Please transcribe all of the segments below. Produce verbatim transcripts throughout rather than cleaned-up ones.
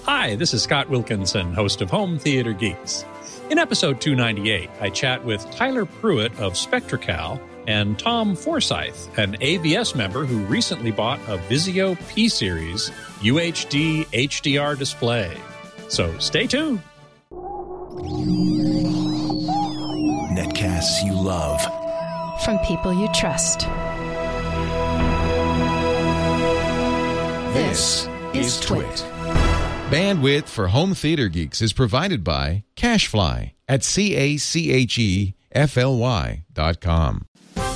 Hi, this is Scott Wilkinson, host of Home Theater Geeks. In episode two ninety-eight, I chat with Tyler Pruitt of Spectracal and Tom Forsyth, an A V S member who recently bought a Vizio P-Series U H D H D R display. So stay tuned. Netcasts you love. From people you trust. This is Twit. Bandwidth for Home Theater Geeks is provided by CacheFly at C A C H E F L Y dot com.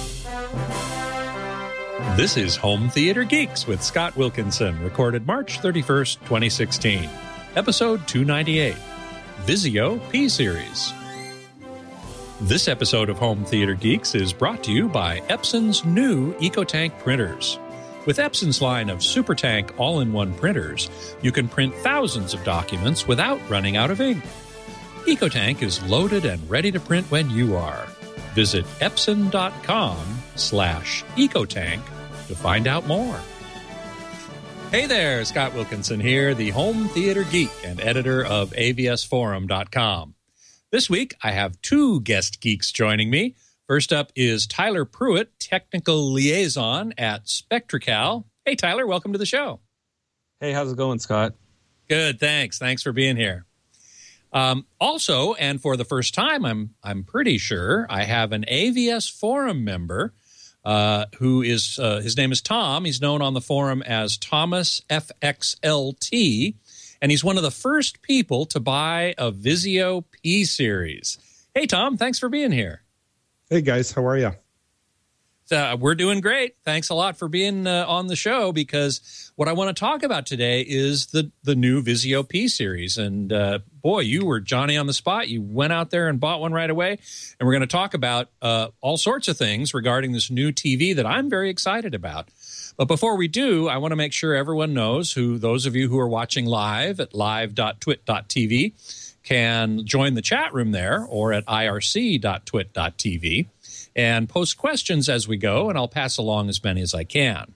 This is Home Theater Geeks with Scott Wilkinson, recorded March thirty-first, twenty sixteen. Episode two ninety-eight, Vizio P-Series. This episode of Home Theater Geeks is brought to you by Epson's new EcoTank printers. With Epson's line of SuperTank all-in-one printers, you can print thousands of documents without running out of ink. EcoTank is loaded and ready to print when you are. Visit epson.com slash EcoTank to find out more. Hey there, Scott Wilkinson here, the Home Theater Geek and editor of A V S forum dot com. This week, I have two guest geeks joining me. First up is Tyler Pruitt, technical liaison at Spectracal. Hey, Tyler, welcome to the show. Hey, how's it going, Scott? Good, thanks. Thanks for being here. Um, also, and for the first time, I'm I'm pretty sure, I have an A V S forum member uh, who is, uh, his name is Tom. He's known on the forum as Thomas F X L T, and he's one of the first people to buy a Vizio P-Series. Hey, Tom, thanks for being here. Hey, guys. How are you? Uh, we're doing great. Thanks a lot for being uh, on the show, because what I want to talk about today is the, the new Vizio P-Series. And, uh, boy, you were Johnny on the spot. You went out there and bought one right away. And we're going to talk about uh, all sorts of things regarding this new T V that I'm very excited about. But before we do, I want to make sure everyone knows who, those of you who are watching live at live dot twit dot t v, can join the chat room there, or at I R C dot twit dot t v, and post questions as we go, and I'll pass along as many as I can.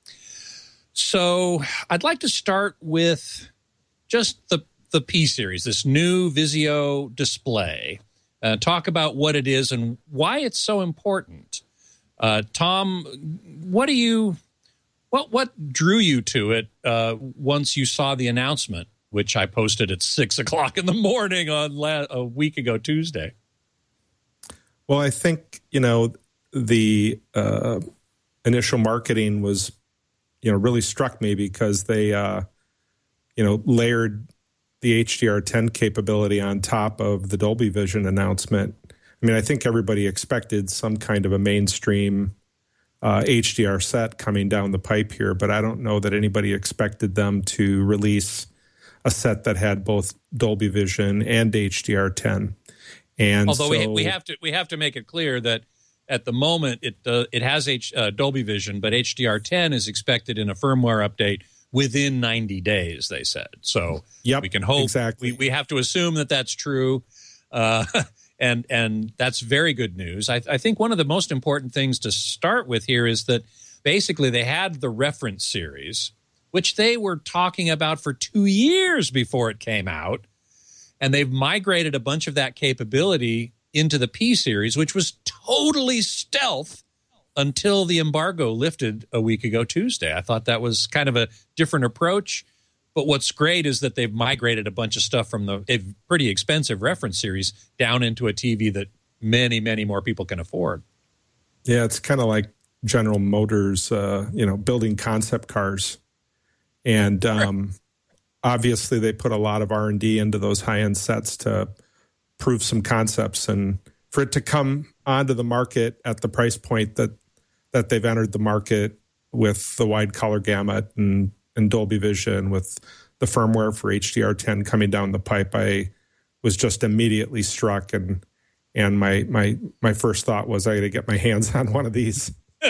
So I'd like to start with just the, the P-Series, this new Vizio display. Uh, talk about what it is and why it's so important. Uh, Tom, what do you, what what drew you to it uh, once you saw the announcement, which I posted at six o'clock in the morning on la- a week ago Tuesday? Well, I think, you know, the uh, initial marketing was, you know, really struck me because they, uh, you know, layered the H D R ten capability on top of the Dolby Vision announcement. I mean, I think everybody expected some kind of a mainstream uh, H D R set coming down the pipe here, but I don't know that anybody expected them to release a set that had both Dolby Vision and H D R ten. And although so, we, we have to we have to make it clear that at the moment it uh, it has H, uh, Dolby Vision, but H D R ten is expected in a firmware update within ninety days, they said. So yep, we can hope. Exactly. We, we have to assume that that's true, uh, and and that's very good news. I, I think one of the most important things to start with here is that basically they had the reference series, which they were talking about for two years before it came out. And they've migrated a bunch of that capability into the P-Series, which was totally stealth until the embargo lifted a week ago Tuesday. I thought that was kind of a different approach. But what's great is that they've migrated a bunch of stuff from the a pretty expensive reference series down into a T V that many, many more people can afford. Yeah, it's kind of like General Motors, uh, you know, building concept cars. And um, obviously they put a lot of R and D into those high-end sets to prove some concepts. And for it to come onto the market at the price point that that they've entered the market with the wide color gamut and, and Dolby Vision, with the firmware for H D R ten coming down the pipe, I was just immediately struck. And and my my my first thought was, I got to get my hands on one of these.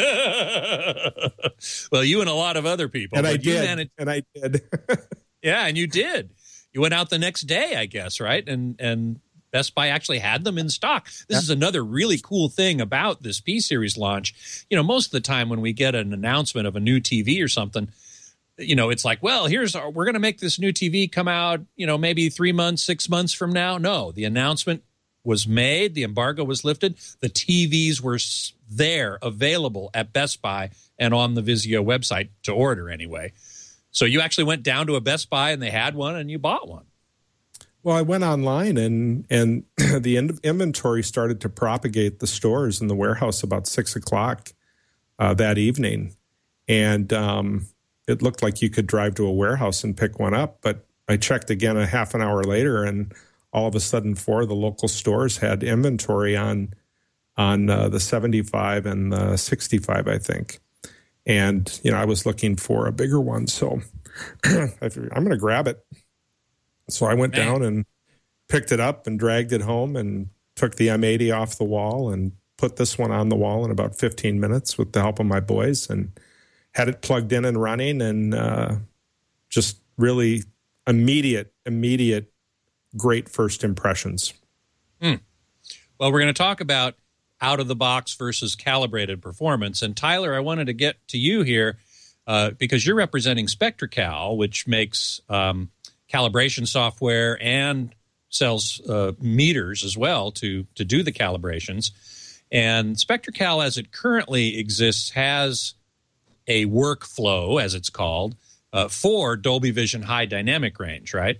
Well, you and a lot of other people. And I you did. managed- and I did. Yeah, and you did. You went out the next day, I guess, right? And and Best Buy actually had them in stock. This yeah. is another really cool thing about this P-Series launch. You know, most of the time when we get an announcement of a new T V or something, you know, it's like, well, here's our, we're going to make this new T V come out, you know, maybe three months, six months from now. No, the announcement was made. The embargo was lifted. The T Vs were there, available at Best Buy and on the Vizio website to order anyway. So you actually went down to a Best Buy and they had one and you bought one. Well, I went online and and the in- inventory started to propagate the stores in the warehouse about six o'clock uh, that evening. And um, it looked like you could drive to a warehouse and pick one up. But I checked again a half an hour later, and all of a sudden four of the local stores had inventory on on uh, the seventy-five and the sixty-five, I think. And, you know, I was looking for a bigger one. So I figured, I'm going to grab it. So I went Man. down and picked it up and dragged it home and took the M eighty off the wall and put this one on the wall in about fifteen minutes with the help of my boys and had it plugged in and running, and uh, just really immediate, immediate, great first impressions. Hmm. Well, we're going to talk about out-of-the-box versus calibrated performance. And Tyler, I wanted to get to you here uh, because you're representing SpectraCal, which makes um, calibration software and sells uh, meters as well to, to do the calibrations. And SpectraCal, as it currently exists, has a workflow, as it's called, uh, for Dolby Vision high dynamic range, right?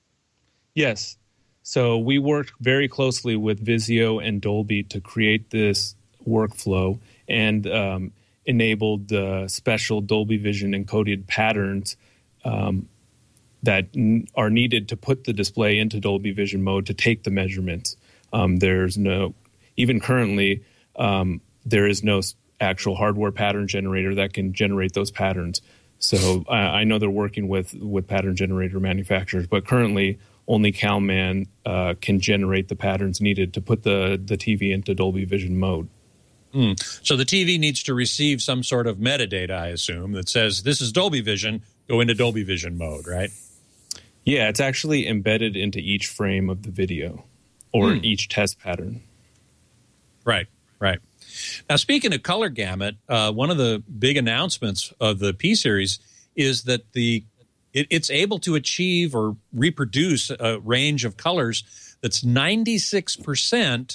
Yes. So we worked very closely with Vizio and Dolby to create this workflow and um, enabled the special Dolby Vision encoded patterns um, that n- are needed to put the display into Dolby Vision mode to take the measurements. Um, there's no, even currently, um, there is no actual hardware pattern generator that can generate those patterns. So I, I know they're working with, with pattern generator manufacturers, but currently only CalMan uh, can generate the patterns needed to put the, the T V into Dolby Vision mode. Mm. So the T V needs to receive some sort of metadata, I assume, that says this is Dolby Vision, go into Dolby Vision mode, right? Yeah, it's actually embedded into each frame of the video or mm. each test pattern. Right, right. Now, speaking of color gamut, uh, one of the big announcements of the P-Series is that the it, it's able to achieve or reproduce a range of colors that's ninety-six percent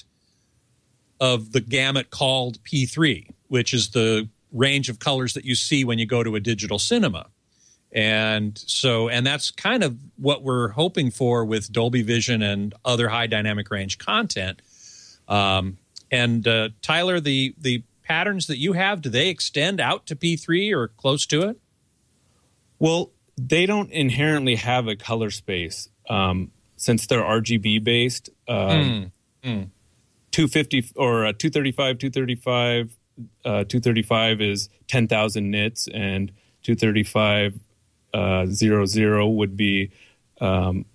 of the gamut called P three, which is the range of colors that you see when you go to a digital cinema. And so, and that's kind of what we're hoping for with Dolby Vision and other high dynamic range content. Um, and uh, Tyler, the the patterns that you have, do they extend out to P three or close to it? Well, they don't inherently have a color space um, since they're R G B based. Um, mm, mm. two fifty or uh, two thirty-five, two thirty-five, uh, two thirty-five is ten thousand nits, and two thirty-five uh, zero zero would be um,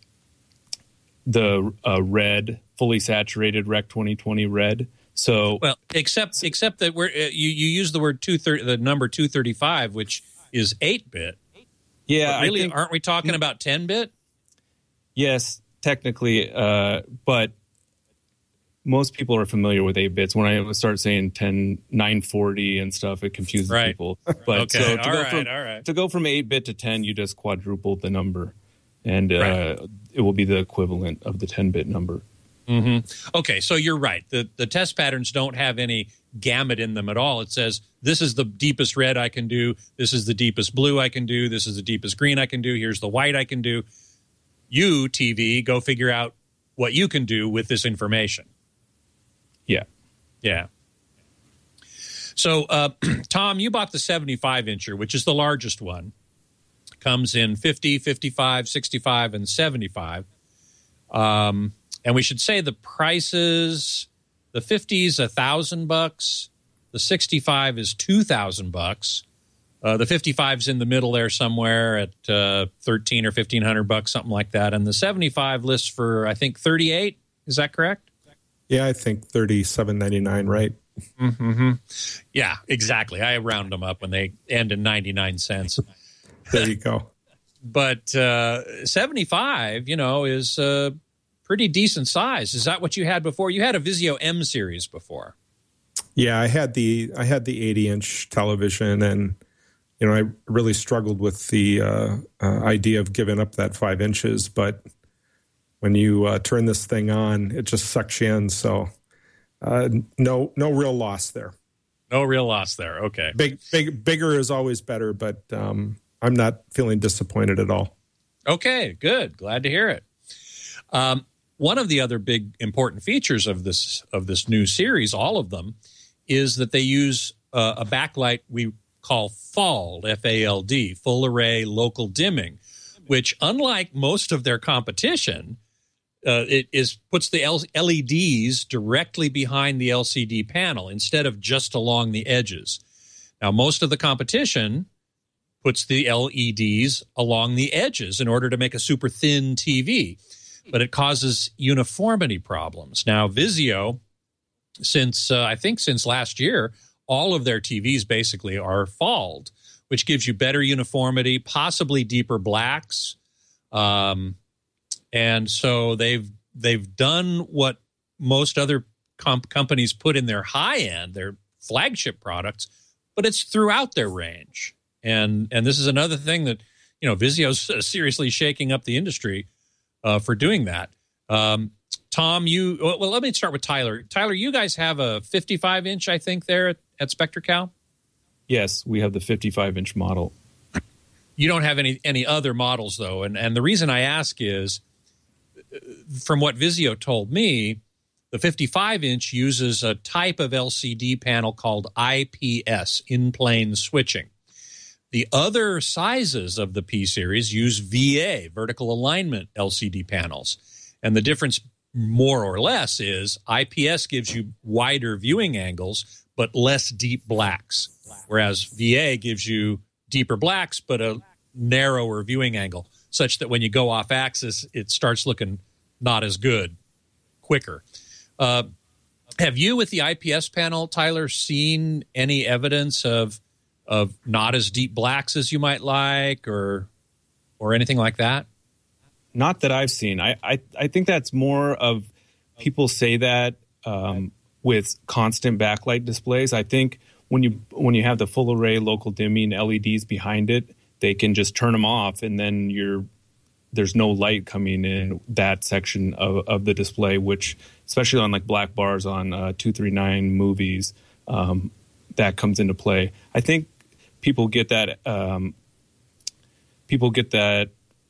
the uh, red, fully saturated Rec twenty twenty red. So well, except except that we're uh, you you use the word two thirty, the number two thirty-five, which is eight bit. Yeah, but really, I think, aren't we talking about ten bit? Yes, technically, uh, but most people are familiar with eight bits. When I start saying ten, nine forty and stuff, it confuses right. people. But okay, so to all go right, from, all right. to go from eight bit to ten, you just quadrupled the number, and uh, right. it will be the equivalent of the ten bit number. Mm-hmm. Okay, so you're right. The the test patterns don't have any gamut in them at all. It says this is the deepest red I can do. This is the deepest blue I can do. This is the deepest green I can do. Here's the white I can do. You, T V, go figure out what you can do with this information. Yeah. Yeah. So, uh, Tom, you bought the seventy-five incher, which is the largest one. Comes in fifty, fifty-five, sixty-five, and seventy-five. Um, and we should say the prices, the fifty is a thousand bucks. The sixty-five is two thousand bucks. Uh, the fifty-five's in the middle there somewhere at uh, thirteen or fifteen hundred bucks, something like that. And the seventy-five lists for, I think, thirty-eight. Is that correct? Yeah, I think thirty-seven ninety-nine, right? Mm-hmm. Yeah, exactly. I round them up when they end in ninety-nine cents. There you go. But uh, seventy-five, you know, is a pretty decent size. Is that what you had before? You had a Vizio M series before. Yeah, I had the I had the eighty inch television, and you know, I really struggled with the uh, uh, idea of giving up that five inches, but when you uh, turn this thing on, it just sucks you in. So uh, no, no real loss there. No real loss there. Okay. Big, big, bigger is always better, but um, I'm not feeling disappointed at all. Okay, good. Glad to hear it. Um, one of the other big important features of this of this new series, all of them, is that they use uh, a backlight we call FALD, F A L D, full array local dimming, which, unlike most of their competition, uh, it is puts the L E Ds directly behind the L C D panel instead of just along the edges. Now, most of the competition puts the L E Ds along the edges in order to make a super thin T V, but it causes uniformity problems. Now, Vizio, since uh, I think since last year, all of their T Vs basically are FALD, which gives you better uniformity, possibly deeper blacks. Um, and so they've they've done what most other comp- companies put in their high end, their flagship products, but it's throughout their range. And and this is another thing that, you know, Vizio's seriously shaking up the industry uh, for doing that. Um, Tom, you well, let me start with Tyler. Tyler, you guys have a fifty-five inch, I think, there at, at SpectraCal? Yes, we have the fifty-five inch model. You don't have any any other models, though. And, and the reason I ask is, from what Vizio told me, the fifty-five inch uses a type of L C D panel called I P S, in-plane switching. The other sizes of the P series use V A, vertical alignment L C D panels. And the difference, more or less, is I P S gives you wider viewing angles, but less deep blacks, whereas V A gives you deeper blacks, but a narrower viewing angle, such that when you go off axis, it starts looking not as good, quicker. Uh, have you, with the I P S panel, Tyler, seen any evidence of of not as deep blacks as you might like, or or anything like that? Not that I've seen. I, I, I think that's more of people say that um, with constant backlight displays. I think when you when you have the full array local dimming L E Ds behind it, they can just turn them off, and then you're there's no light coming in that section of, of the display, which, especially on like black bars on uh, two thirty-nine movies, um, that comes into play. I think people get that. Um, people get that.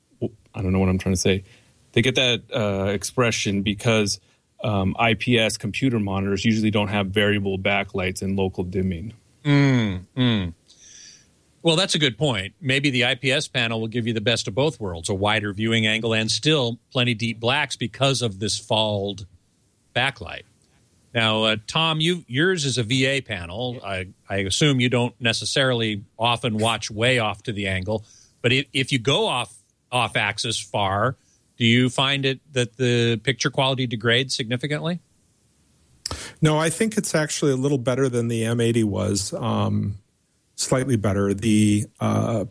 I don't know what I'm trying to say. They get that uh, expression because um, I P S computer monitors usually don't have variable backlights and local dimming. Mm, mm. Well, that's a good point. Maybe the I P S panel will give you the best of both worlds, a wider viewing angle and still plenty deep blacks because of this FALD backlight. Now, uh, Tom, you yours is a V A panel. I, I assume you don't necessarily often watch way off to the angle, but if, if you go off off axis far, do you find it that the picture quality degrades significantly? No, I think it's actually a little better than the M eighty was. Um, slightly better. The uh,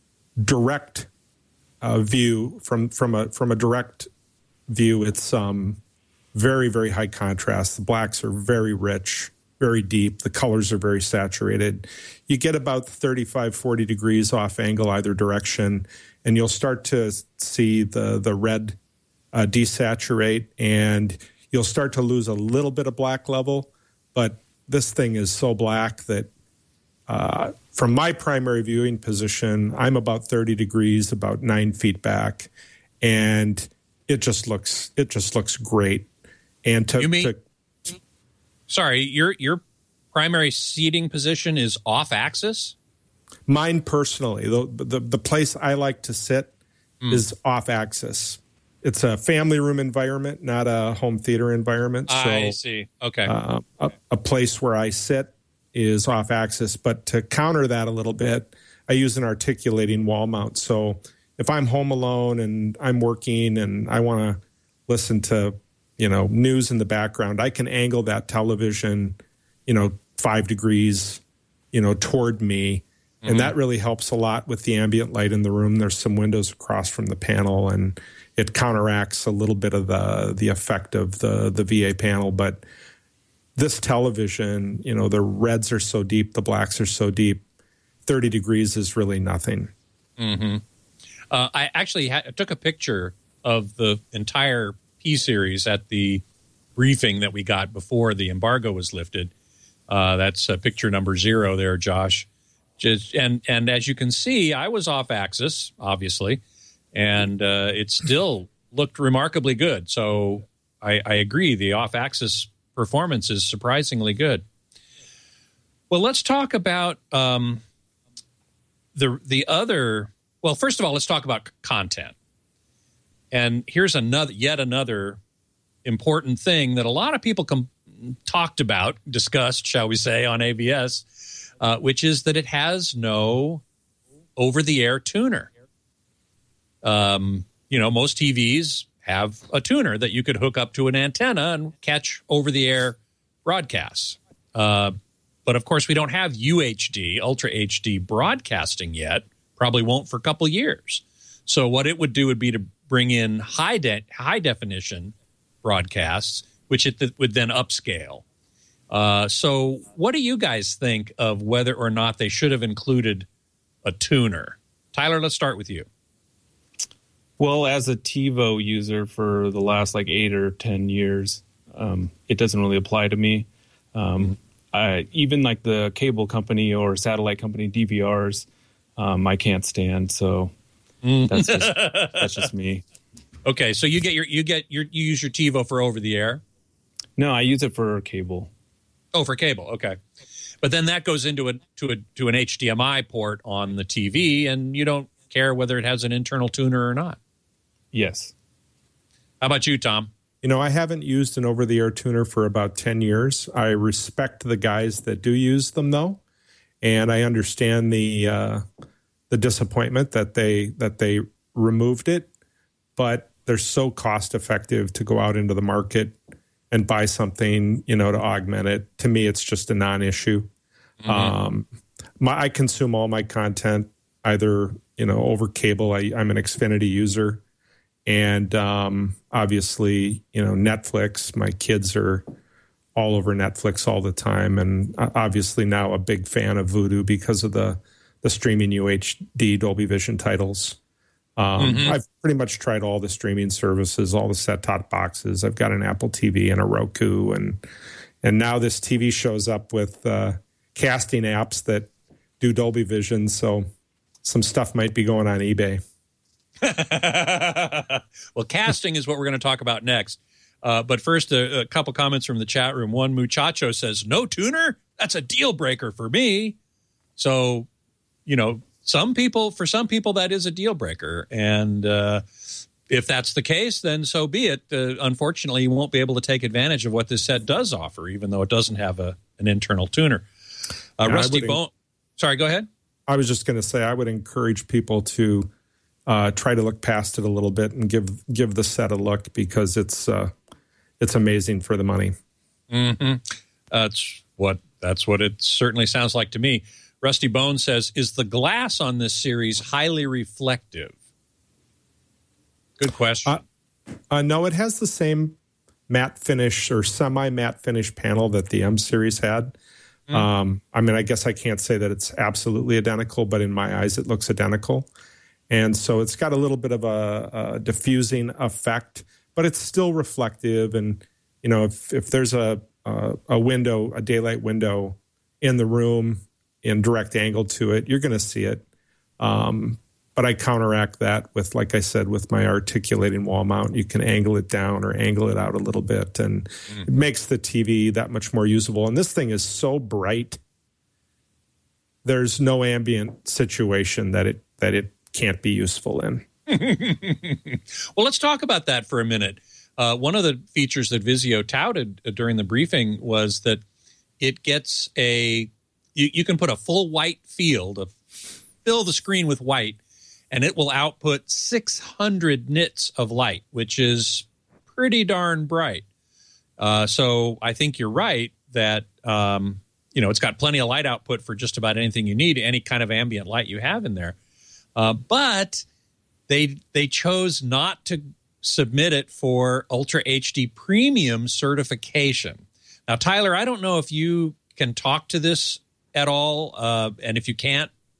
direct uh, view from from a from a direct view, it's um, very very high contrast. The blacks are very rich, very deep. The colors are very saturated. You get about thirty-five, forty degrees off angle either direction, and you'll start to see the the red uh, desaturate, and you'll start to lose a little bit of black level. But this thing is so black that uh, from my primary viewing position, I'm about thirty degrees, about nine feet back, and it just looks it just looks great. And to, you mean, to sorry, your your primary seating position is off axis? Mine personally, the, the the place I like to sit mm. is off axis. It's a family room environment, not a home theater environment. So, I see. Okay. Uh, a, a place where I sit is off axis. But to counter that a little bit, I use an articulating wall mount. So if I'm home alone and I'm working and I want to listen to, you know, news in the background, I can angle that television, you know, five degrees, you know, toward me. And mm-hmm. that really helps a lot with the ambient light in the room. There's some windows across from the panel, and it counteracts a little bit of the the effect of the the V A panel. But this television, you know, the reds are so deep, the blacks are so deep. thirty degrees is really nothing. Mm-hmm. Uh, I actually ha- took a picture of the entire P series at the briefing that we got before the embargo was lifted. Uh, that's uh, picture number zero there, Josh. Just, and and as you can see, I was off axis, obviously, and uh, it still looked remarkably good. So I, I agree, the off axis performance is surprisingly good. Well, let's talk about um, the the other. Well, first of all, let's talk about content. And here's another, yet another important thing that a lot of people com- talked about, discussed, shall we say, on A B S, uh, which is that it has no over-the-air tuner. Um, you know, most T Vs have a tuner that you could hook up to an antenna and catch over-the-air broadcasts. Uh, but, of course, we don't have U H D, Ultra H D broadcasting yet. Probably won't for a couple years. So what it would do would be to bring in high de- high definition broadcasts, which it th- would then upscale. Uh, so what do you guys think of whether or not they should have included a tuner? Tyler, let's start with you. Well, as a TiVo user for the last like eight or ten years, um, it doesn't really apply to me. Um, I, even like the cable company or satellite company D V Rs, Um, I can't stand, so that's just that's just me. Okay, so you get your you get your you use your TiVo for over the air. No, I use it for cable. Oh, for cable, okay. But then that goes into a to a to an H D M I port on the T V, and you don't care whether it has an internal tuner or not. Yes. How about you, Tom? You know, I haven't used an over-the-air tuner for about ten years. I respect the guys that do use them, though. And I understand the uh, the disappointment that they that they removed it, but they're so cost effective to go out into the market and buy something, you know, to augment it. To me, it's just a non-issue. Mm-hmm. Um, my, I consume all my content either, you know, over cable. I, I'm an Xfinity user, and um, obviously, you know, Netflix. My kids are all over Netflix all the time, and obviously now a big fan of Vudu because of the the streaming U H D Dolby Vision titles. Um, mm-hmm. I've pretty much tried all the streaming services, all the set-top boxes. I've got an Apple T V and a Roku, and and now this T V shows up with uh, casting apps that do Dolby Vision, so some stuff might be going on eBay. Well, casting is what we're going to talk about next. Uh, but first, a, a couple comments from the chat room. One muchacho says, no tuner? That's a deal breaker for me. So, you know, some people, for some people, that is a deal breaker. And uh, if that's the case, then so be it. Uh, unfortunately, you won't be able to take advantage of what this set does offer, even though it doesn't have a, an internal tuner. Uh, yeah, Rusty Bone. Sorry, go ahead. I was just going to say I would encourage people to uh, try to look past it a little bit and give give the set a look, because it's uh, it's amazing for the money. Mm-hmm. That's what that's what it certainly sounds like to me. Rusty Bone says, is the glass on this series highly reflective? Good question. Uh, uh, no, it has the same matte finish or semi-matte finish panel that the M series had. Mm. Um, I mean, I guess I can't say that it's absolutely identical, but in my eyes, it looks identical. And so it's got a little bit of a, a diffusing effect, but it's still reflective. And, you know, if, if there's a, a, a window, a daylight window in the room in direct angle to it, you're going to see it. Um, but I counteract that with, like I said, with my articulating wall mount. You can angle it down or angle it out a little bit, and mm. it makes the T V that much more usable. And this thing is so bright, there's no ambient situation that it that it can't be useful in. Well, let's talk about that for a minute. Uh, one of the features that Vizio touted during the briefing was that it gets a you, you can put a full white field, of, fill the screen with white, and it will output six hundred nits of light, which is pretty darn bright. Uh, so I think you're right that um, you know it's got plenty of light output for just about anything you need, any kind of ambient light you have in there. Uh, but they they chose not to submit it for Ultra H D Premium certification. Now, Tyler, I don't know if you can talk to this at all, uh, and if you can't,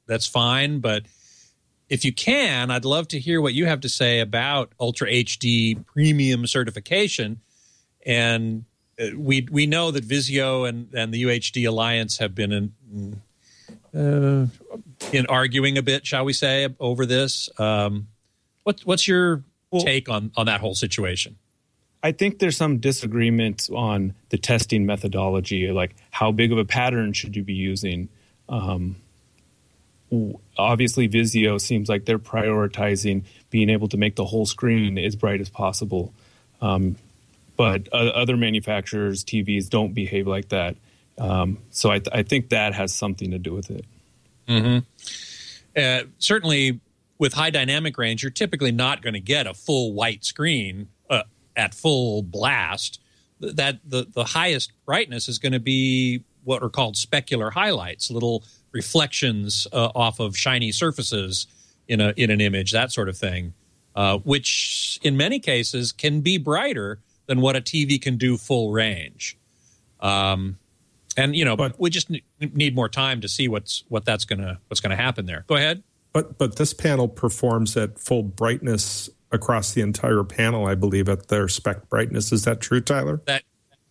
that's fine. But if you can, I'd love to hear what you have to say about Ultra H D Premium certification. And we we know that Vizio and, and the U H D Alliance have been in, uh, in arguing a bit, shall we say, over this. Um, what, what's your well, take on, on that whole situation? I think there's some disagreement on the testing methodology, like how big of a pattern should you be using. Um, obviously, Vizio seems like they're prioritizing being able to make the whole screen as bright as possible. Um, but uh, other manufacturers' T Vs don't behave like that. Um, so I, th- I think that has something to do with it. Mm-hmm. Uh, certainly, with high dynamic range, you're typically not going to get a full white screen uh, at full blast. That the, the highest brightness is going to be what are called specular highlights, little reflections uh, off of shiny surfaces in a in an image, that sort of thing, uh, which in many cases can be brighter than what a T V can do full range. Um, and you know, but we just need more time to see what's what that's gonna what's gonna happen there. Go ahead. But but this panel performs at full brightness across the entire panel, I believe, at their spec brightness. Is that true, Tyler? That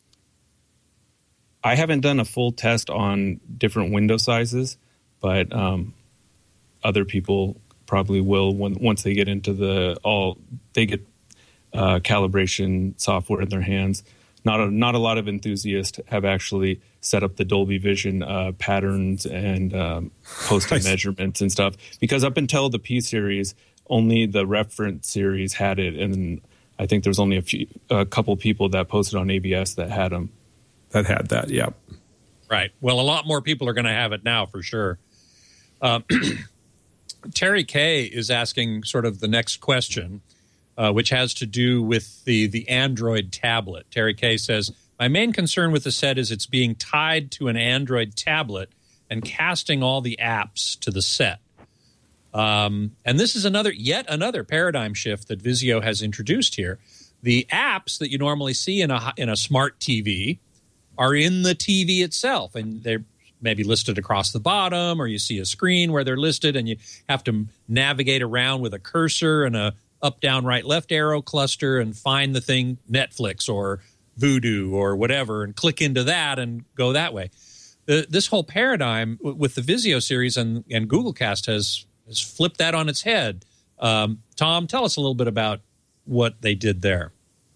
I haven't done a full test on different window sizes, but um, other people probably will when once they get into the all they get uh, calibration software in their hands. Not a, not a lot of enthusiasts have actually set up the Dolby Vision uh, patterns and um, posted measurements and stuff, because up until the P series, only the reference series had it, and I think there was only a few, a couple people that posted on A B S that had them. That had that, yeah. Right. Well, a lot more people are going to have it now for sure. Um, Terry K is asking sort of the next question, uh, which has to do with the, the Android tablet. Terry K says, my main concern with the set is it's being tied to an Android tablet and casting all the apps to the set. Um, and this is another, yet another paradigm shift that Vizio has introduced here. The apps that you normally see in a in a smart T V are in the T V itself, and they're maybe listed across the bottom, or you see a screen where they're listed, and you have to navigate around with a cursor and a up, down, right, left arrow cluster and find the thing, Netflix or Vudu or whatever, and click into that and go that way. The, this whole paradigm with the Vizio series and, and Google Cast has, has flipped that on its head. Um, Tom, tell us a little bit about what they did there.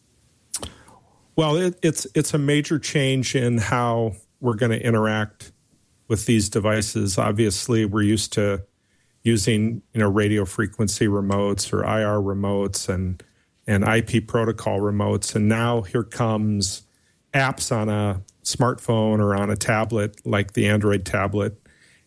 Well, it, it's it's a major change in how we're going to interact with these devices. Obviously, we're used to using you know radio frequency remotes or I R remotes and and I P protocol remotes, and now here comes apps on a smartphone or on a tablet like the Android tablet,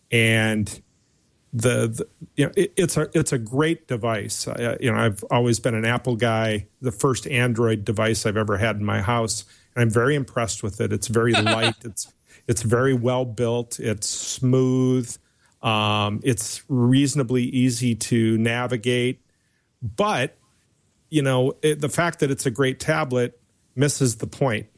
and the, the you know it, it's a it's a great device. I, you know I've always been an Apple guy. The first Android device I've ever had in my house, and I'm very impressed with it. It's very light. it's it's very well built. It's smooth. Um, it's reasonably easy to navigate. But you know it, the fact that it's a great tablet misses the point.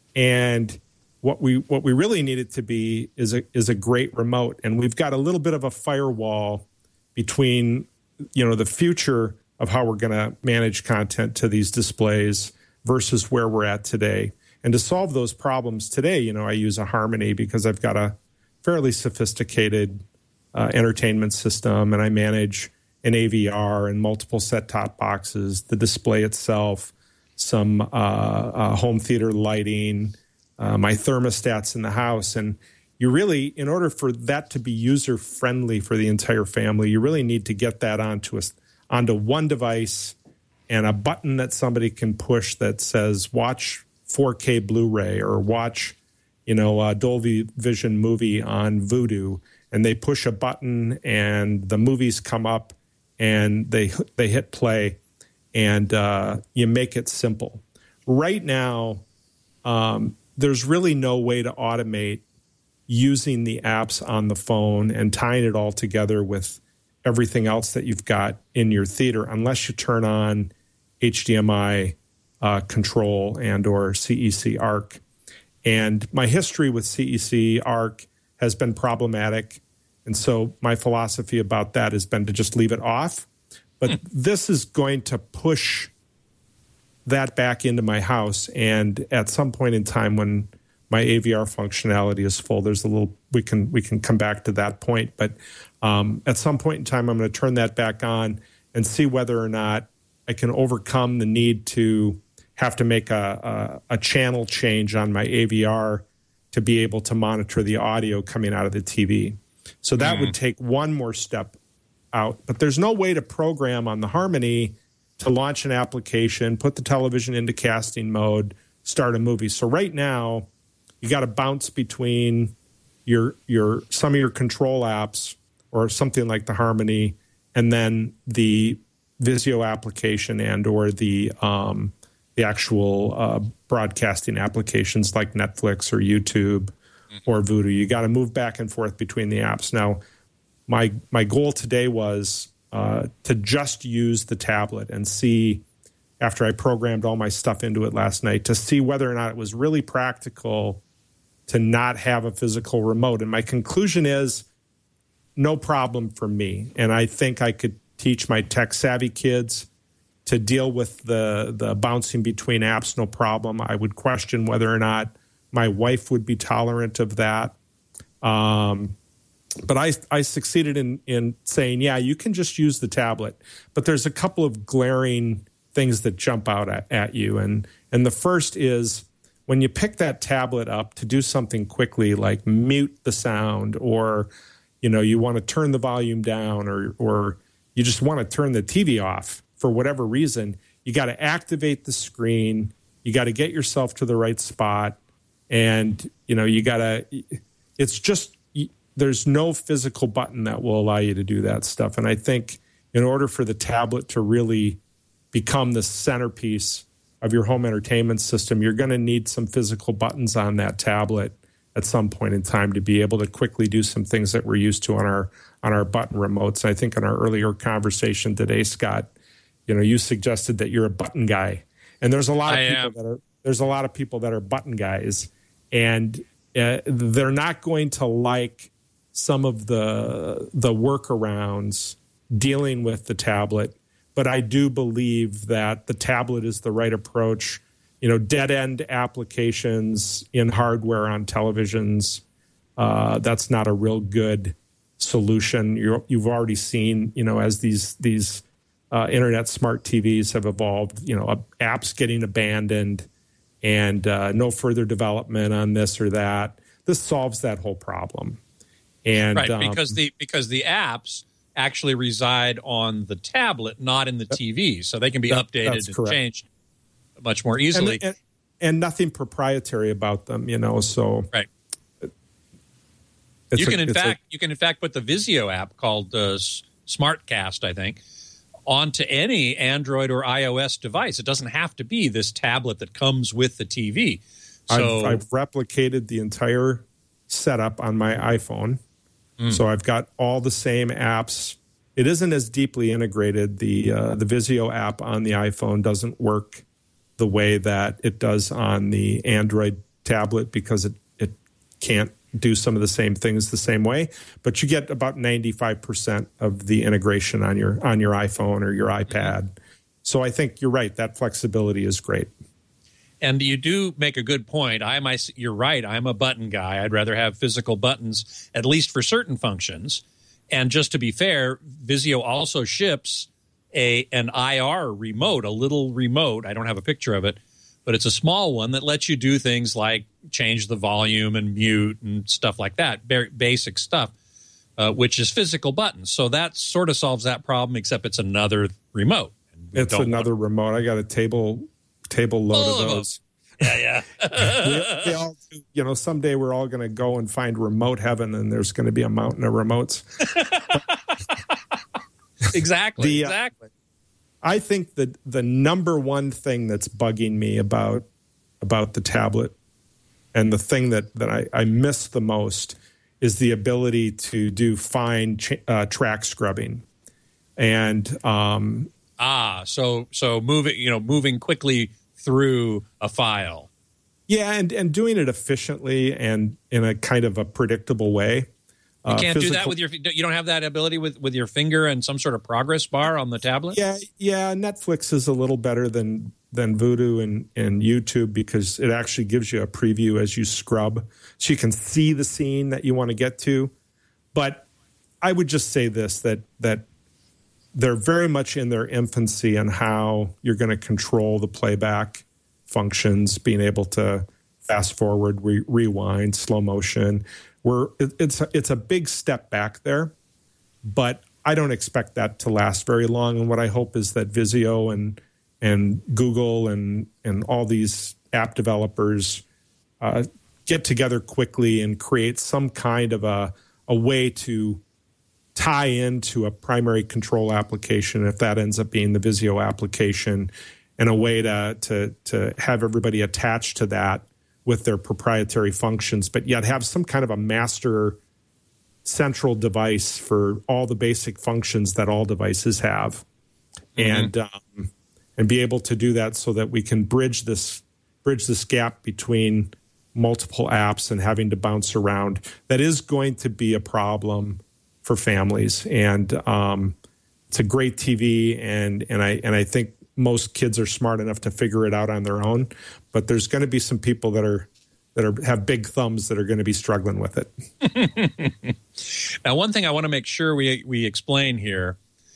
And What we what we really need it to be is a is a great remote, and we've got a little bit of a firewall between you know the future of how we're going to manage content to these displays versus where we're at today. And to solve those problems today, you know, I use a Harmony because I've got a fairly sophisticated uh, entertainment system, and I manage an A V R and multiple set-top boxes, the display itself, some uh, uh, home theater lighting. Uh, my thermostats in the house. And you really, in order for that to be user-friendly for the entire family, you really need to get that onto a, onto one device and a button that somebody can push that says, watch four K Blu-ray or watch, you know, a Dolby Vision movie on Vudu. And they push a button and the movies come up and they, they hit play, and uh, you make it simple. Right now, um, there's really no way to automate using the apps on the phone and tying it all together with everything else that you've got in your theater unless you turn on H D M I uh, control and or C E C ARC. And my history with C E C ARC has been problematic. And so my philosophy about that has been to just leave it off. But mm. this is going to push that back into my house. And at some point in time when my A V R functionality is full, there's a little, we can, we can come back to that point. But um, at some point in time, I'm going to turn that back on and see whether or not I can overcome the need to have to make a, a, a channel change on my A V R to be able to monitor the audio coming out of the T V. So that mm. would take one more step out. But there's no way to program on the Harmony to launch an application, put the television into casting mode, start a movie. So right now, you got to bounce between your your some of your control apps or something like the Harmony, and then the Vizio application and or the um, the actual uh, broadcasting applications like Netflix or YouTube or Vudu. You got to move back and forth between the apps. Now, my my goal today was uh, to just use the tablet and see, after I programmed all my stuff into it last night, to see whether or not it was really practical to not have a physical remote. And my conclusion is no problem for me. And I think I could teach my tech-savvy kids to deal with the, the bouncing between apps, no problem. I would question whether or not my wife would be tolerant of that. Um, but I, I succeeded in, in saying, yeah, you can just use the tablet. But there's a couple of glaring things that jump out at, at you. And, and the first is when you pick that tablet up to do something quickly, like mute the sound, or, you know, you want to turn the volume down, or, or you just want to turn the T V off for whatever reason, you got to activate the screen. You got to get yourself to the right spot. And, you know, you got to, it's just, there's no physical button that will allow you to do that stuff. And I think in order for the tablet to really become the centerpiece of your home entertainment system, you're going to need some physical buttons on that tablet at some point in time to be able to quickly do some things that we're used to on our on our button remotes. I think in our earlier conversation today, Scott, you know, you suggested that you're a button guy, and there's a lot of I people am. that are there's a lot of people that are button guys, and uh, they're not going to like some of the the workarounds dealing with the tablet. But I do believe that the tablet is the right approach. You know, dead-end applications in hardware on televisions, uh, that's not a real good solution. You're, you've already seen, you know, as these these uh, internet smart T Vs have evolved, you know, uh, apps getting abandoned and uh, no further development on this or that. This solves that whole problem. And right, um, because the because the apps actually reside on the tablet, not in the T V, so they can be that, updated and correct. changed much more easily. And, and, and nothing proprietary about them, you know. So right, it's you can a, in it's fact a, you can in fact put the Vizio app called uh, SmartCast, I think, onto any Android or iOS device. It doesn't have to be this tablet that comes with the T V. So I've, I've replicated the entire setup on my iPhone. Mm. So I've got all the same apps. It isn't as deeply integrated. The uh, the Vizio app on the iPhone doesn't work the way that it does on the Android tablet because it, it can't do some of the same things the same way. But you get about ninety-five percent of the integration on your on your iPhone or your iPad. Mm-hmm. So I think you're right. That flexibility is great. And you do make a good point. I, my, you're right. I'm a button guy. I'd rather have physical buttons, at least for certain functions. And just to be fair, Vizio also ships a an I R remote, a little remote. I don't have a picture of it, but it's a small one that lets you do things like change the volume and mute and stuff like that, very basic stuff, uh, which is physical buttons. So that sort of solves that problem, except it's another remote. It's another remote. I got a table table load oh, of those. Yeah, yeah. we, we all, you know, someday we're all going to go and find remote heaven, and there's going to be a mountain of remotes. Exactly. The, uh, exactly. I think that the number one thing that's bugging me about about the tablet, and the thing that that I, I miss the most, is the ability to do fine ch- uh, track scrubbing, and um, ah, so so moving, you know, moving quickly through a file. Yeah, and, and doing it efficiently and in a kind of a predictable way. You can't uh, do that with your. You don't have that ability with, with your finger and some sort of progress bar on the tablet. Yeah, yeah. Netflix is a little better than than Vudu and, and YouTube because it actually gives you a preview as you scrub, so you can see the scene that you want to get to. But I would just say this: that that they're very much in their infancy on how you're going to control the playback functions, being able to fast forward, re- rewind, slow motion. We're, it's, a, it's a big step back there, but I don't expect that to last very long. And what I hope is that Vizio and and Google and, and all these app developers uh, get together quickly and create some kind of a, a way to tie into a primary control application, if that ends up being the Vizio application, and a way to to to have everybody attached to that with their proprietary functions, but yet have some kind of a master central device for all the basic functions that all devices have, mm-hmm. and um, and be able to do that so that we can bridge this bridge this gap between multiple apps and having to bounce around. That is going to be a problem for families, and um, it's a great T V, and and I and I think most kids are smart enough to figure it out on their own. But there's going to be some people that are that are have big thumbs that are going to be struggling with it. Now, one thing I want to make sure we we explain here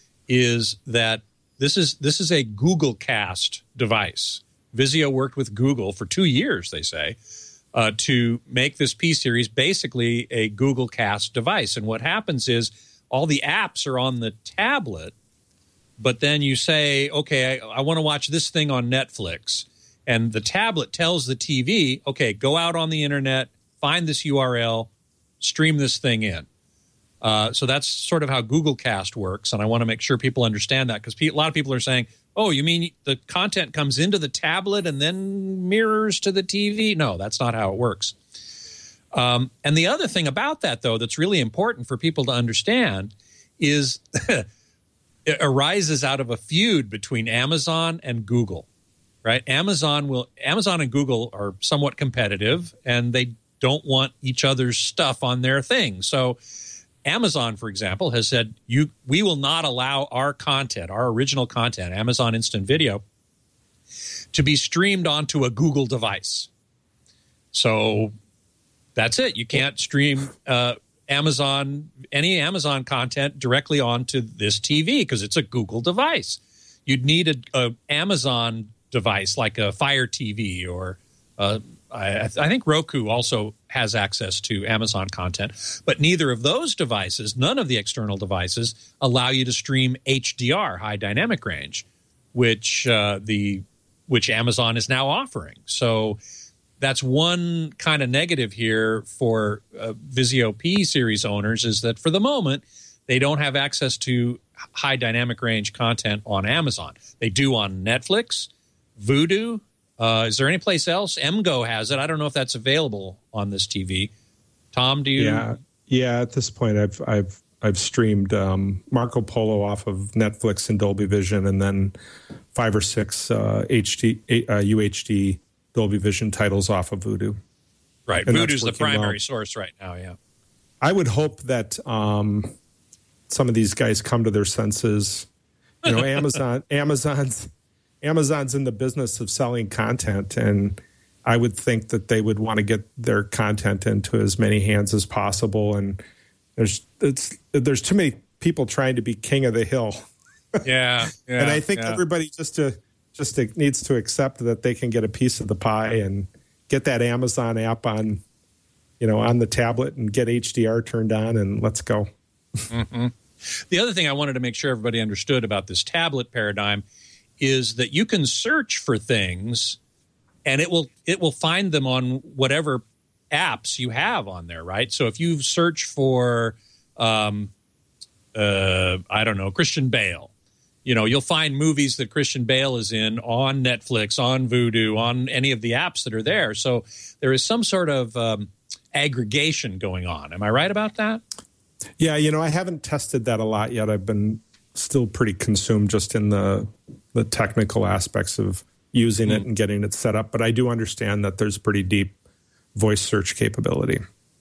is that this is this is a Google Cast device. Vizio worked with Google for two years, they say, uh, to make this P series basically a Google Cast device. And what happens is all the apps are on the tablet, but then you say, okay, I, I want to watch this thing on Netflix. And the tablet tells the T V, okay, go out on the internet, find this U R L, stream this thing in. Uh, so that's sort of how Google Cast works. And I want to make sure people understand that, because pe- a lot of people are saying, oh, you mean the content comes into the tablet and then mirrors to the T V? No, that's not how it works. Um, and the other thing about that, though, that's really important for people to understand is it arises out of a feud between Amazon and Google, right? Amazon will Amazon and Google are somewhat competitive, and they don't want each other's stuff on their thing. So Amazon, for example, has said, "You, we will not allow our content, our original content, Amazon Instant Video, to be streamed onto a Google device." So that's it. You can't stream uh, Amazon, any Amazon content directly onto this T V because it's a Google device. You'd need a, a Amazon device like a Fire T V, or uh, I, I think Roku also has access to Amazon content. But neither of those devices, none of the external devices, allow you to stream H D R, high dynamic range, which uh, the which Amazon is now offering. So that's one kind of negative here for uh, Vizio P series owners, is that for the moment, they don't have access to high dynamic range content on Amazon. They do on Netflix, Vudu. Uh, is there any place else? MGO has it. I don't know if that's available on this T V. Tom, do you? Yeah, yeah. At this point, I've I've I've streamed um, Marco Polo off of Netflix and Dolby Vision, and then five or six uh, H D uh, U H D Dolby Vision titles off of Vudu. Right, Vudu's the primary well. source right now. Yeah, I would hope that um, some of these guys come to their senses. You know, Amazon, Amazon's, Amazon's in the business of selling content, and I would think that they would want to get their content into as many hands as possible. And there's it's there's too many people trying to be king of the hill. Yeah, yeah and I think yeah. everybody just to just to, needs to accept that they can get a piece of the pie and get that Amazon app on, you know, on the tablet and get H D R turned on, and let's go. Mm-hmm. The other thing I wanted to make sure everybody understood about this tablet paradigm is that you can search for things, and it will it will find them on whatever apps you have on there, right? So if you search for, um, uh, I don't know, Christian Bale, you know, you'll find movies that Christian Bale is in on Netflix, on Vudu, on any of the apps that are there. So there is some sort of um, aggregation going on. Am I right about that? Yeah, you know, I haven't tested that a lot yet. I've been still pretty consumed just in the the technical aspects of using mm. it and getting it set up. But I do understand that there's pretty deep voice search capability.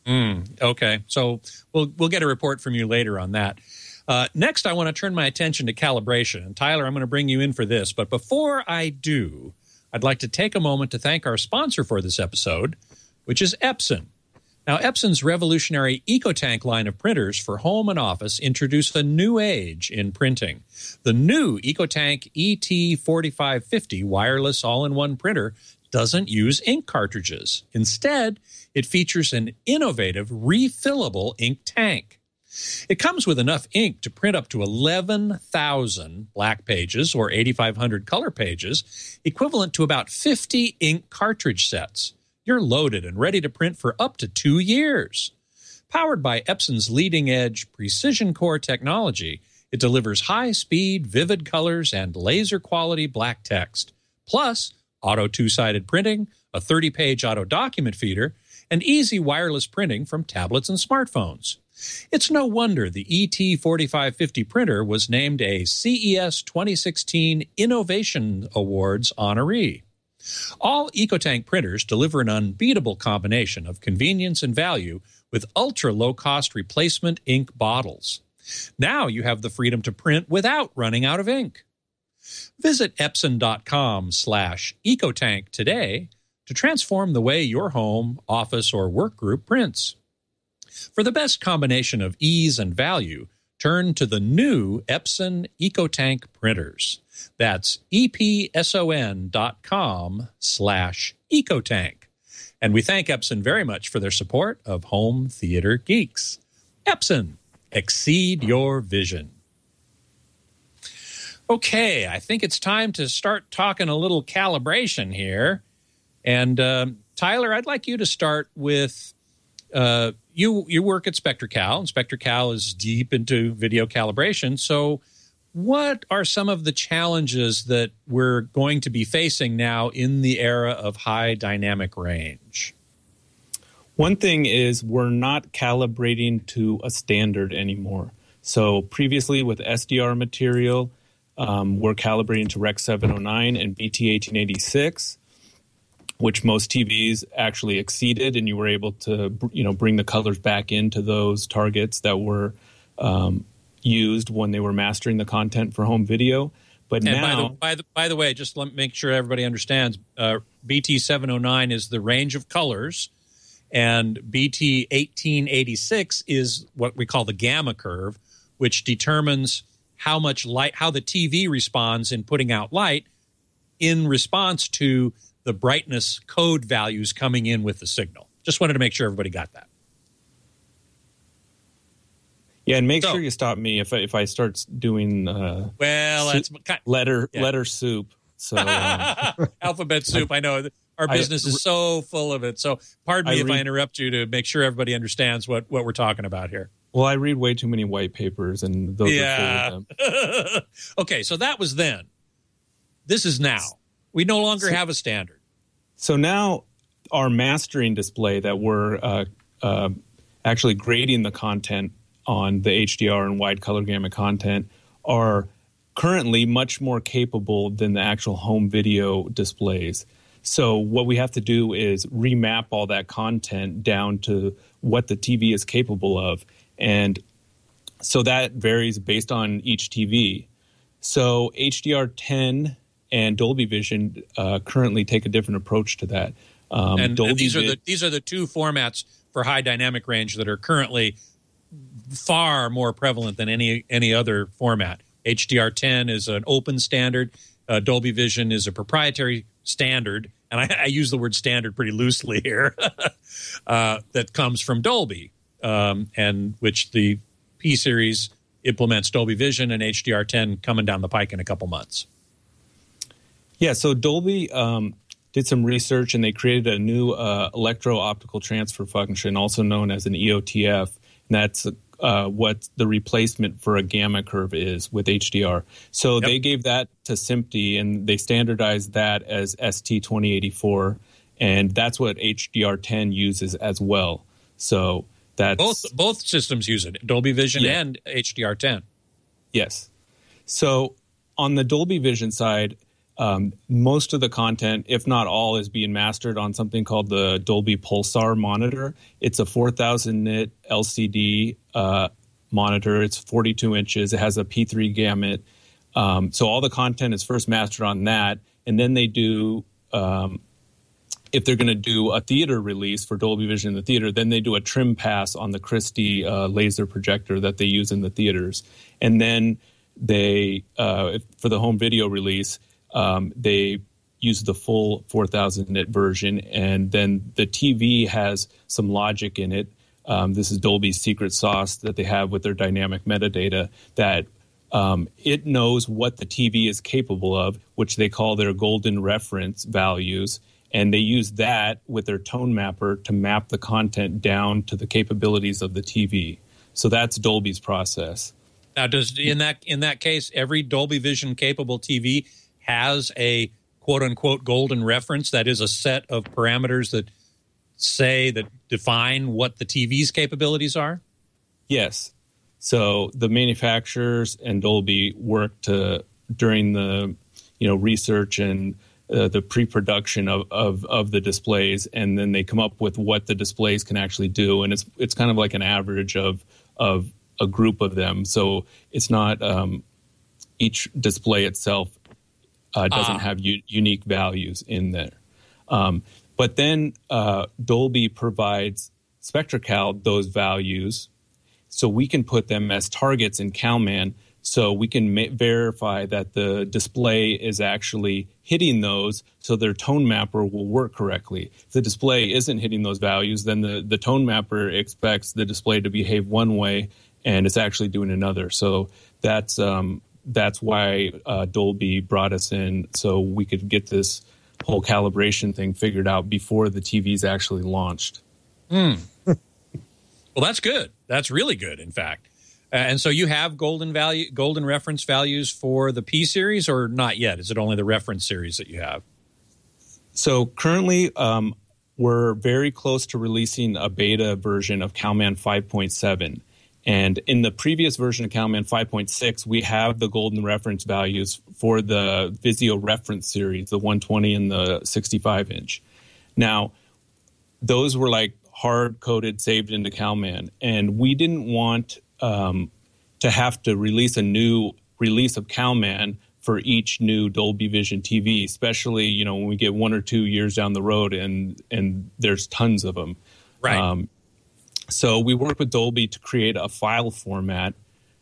Mm, okay, so we'll we'll get a report from you later on that. Uh, next, I want to turn my attention to calibration. And Tyler, I'm going to bring you in for this. But before I do, I'd like to take a moment to thank our sponsor for this episode, which is Epson. Now, Epson's revolutionary EcoTank line of printers for home and office introduced a new age in printing. The new EcoTank E T forty-five fifty wireless all-in-one printer doesn't use ink cartridges. Instead, it features an innovative refillable ink tank. It comes with enough ink to print up to eleven thousand black pages or eighty-five hundred color pages, equivalent to about fifty ink cartridge sets. You're loaded and ready to print for up to two years. Powered by Epson's leading-edge Precision Core technology, it delivers high-speed, vivid colors and laser-quality black text, plus auto two-sided printing, a thirty-page auto document feeder, and easy wireless printing from tablets and smartphones. It's no wonder the E T forty-five fifty printer was named a C E S twenty sixteen Innovation Awards honoree. All EcoTank printers deliver an unbeatable combination of convenience and value with ultra-low-cost replacement ink bottles. Now you have the freedom to print without running out of ink. Visit Epson.com slash EcoTank today to transform the way your home, office, or work group prints. For the best combination of ease and value, turn to the new Epson EcoTank printers. That's epson dot com slash EcoTank. And we thank Epson very much for their support of Home Theater Geeks. Epson, exceed your vision. Okay, I think it's time to start talking a little calibration here. And um, Tyler, I'd like you to start with, uh, you, you work at SpectraCal, and SpectraCal is deep into video calibration. So what are some of the challenges that we're going to be facing now in the era of high dynamic range? One thing is we're not calibrating to a standard anymore. So previously with S D R material, um, we're calibrating to Rec seven oh nine and B T eighteen eighty-six, which most T Vs actually exceeded, and you were able to, you know, bring the colors back into those targets that were um, used when they were mastering the content for home video. But and now, by the, by the by the way, just let me make sure everybody understands. Uh, B T seven oh nine is the range of colors, and B T eighteen eighty-six is what we call the gamma curve, which determines how much light, how the T V responds in putting out light in response to the brightness code values coming in with the signal. Just wanted to make sure everybody got that. yeah, and make So- sure you stop me if I, if I start doing uh, Well, Soup- that's kind letter Yeah. letter soup. So um, alphabet soup. I know our I- business is so full of it. So pardon me I if I read- interrupt you to make sure everybody understands what, what we're talking about here. well, I read way too many white papers, and those Yeah. are full of them. Okay, so that was then. This is now. We no longer have a standard. So now our mastering display that we're uh, uh, actually grading the content on the H D R and wide color gamut content are currently much more capable than the actual home video displays. So what we have to do is remap all that content down to what the T V is capable of. And so that varies based on each T V. So H D R ten and Dolby Vision uh, currently take a different approach to that. Um, And, Dolby and these are Vi- the these are the two formats for high dynamic range that are currently far more prevalent than any any other format. H D R ten is an open standard. Uh, Dolby Vision is a proprietary standard, and I, I use the word standard pretty loosely here. uh, that comes from Dolby, um, and which the P series implements Dolby Vision and H D R ten coming down the pike in a couple months. Yeah, so Dolby um, did some research, and they created a new uh, electro-optical transfer function, also known as an E O T F. And that's uh, what the replacement for a gamma curve is with H D R. So Yep. they gave that to SMPTE, and they standardized that as S T twenty eighty-four, and that's what H D R ten uses as well. So that's Both both systems use it, Dolby Vision Yeah. and H D R ten. Yes. So on the Dolby Vision side, Um, most of the content, if not all, is being mastered on something called the Dolby Pulsar monitor. It's a four thousand nit L C D uh, monitor. It's forty-two inches. It has a P three gamut. Um, so all the content is first mastered on that, and then they do, um, if they're going to do a theater release for Dolby Vision in the theater, then they do a trim pass on the Christie uh, laser projector that they use in the theaters. And then they, uh, for the home video release, Um, they use the full four thousand nit version, and then the T V has some logic in it. Um, this is Dolby's secret sauce that they have with their dynamic metadata, that um, it knows what the T V is capable of, which they call their golden reference values, and they use that with their tone mapper to map the content down to the capabilities of the T V. So that's Dolby's process. Now, does in that in that case, every Dolby Vision capable T V has a quote-unquote golden reference, that is a set of parameters that say, that define what the T V's capabilities are? Yes. So the manufacturers and Dolby work to, during the, you know, research and uh, the pre-production of, of, of the displays, and then they come up with what the displays can actually do. And it's it's kind of like an average of of a group of them. So it's not um, each display itself Uh, doesn't ah. have u- unique values in there. Um, but then uh, Dolby provides SpectraCal those values, so we can put them as targets in CalMan, so we can ma- verify that the display is actually hitting those, so their tone mapper will work correctly. If the display isn't hitting those values, then the, the tone mapper expects the display to behave one way, and it's actually doing another. So that's... Um, That's why uh, Dolby brought us in, so we could get this whole calibration thing figured out before the T V's actually launched. Mm. Well, that's good. That's really good, in fact. Uh, and so you have golden value, golden reference values for the P series, or not yet? Is it only the reference series that you have? So currently, um, we're very close to releasing a beta version of CalMan five point seven. And in the previous version of CalMan five point six, we have the golden reference values for the Vizio reference series, the one twenty and the sixty-five inch. Now, those were like hard-coded, saved into CalMan. And we didn't want um, to have to release a new release of CalMan for each new Dolby Vision T V, especially, you know, when we get one or two years down the road and, and there's tons of them. Right. Um, So we worked with Dolby to create a file format,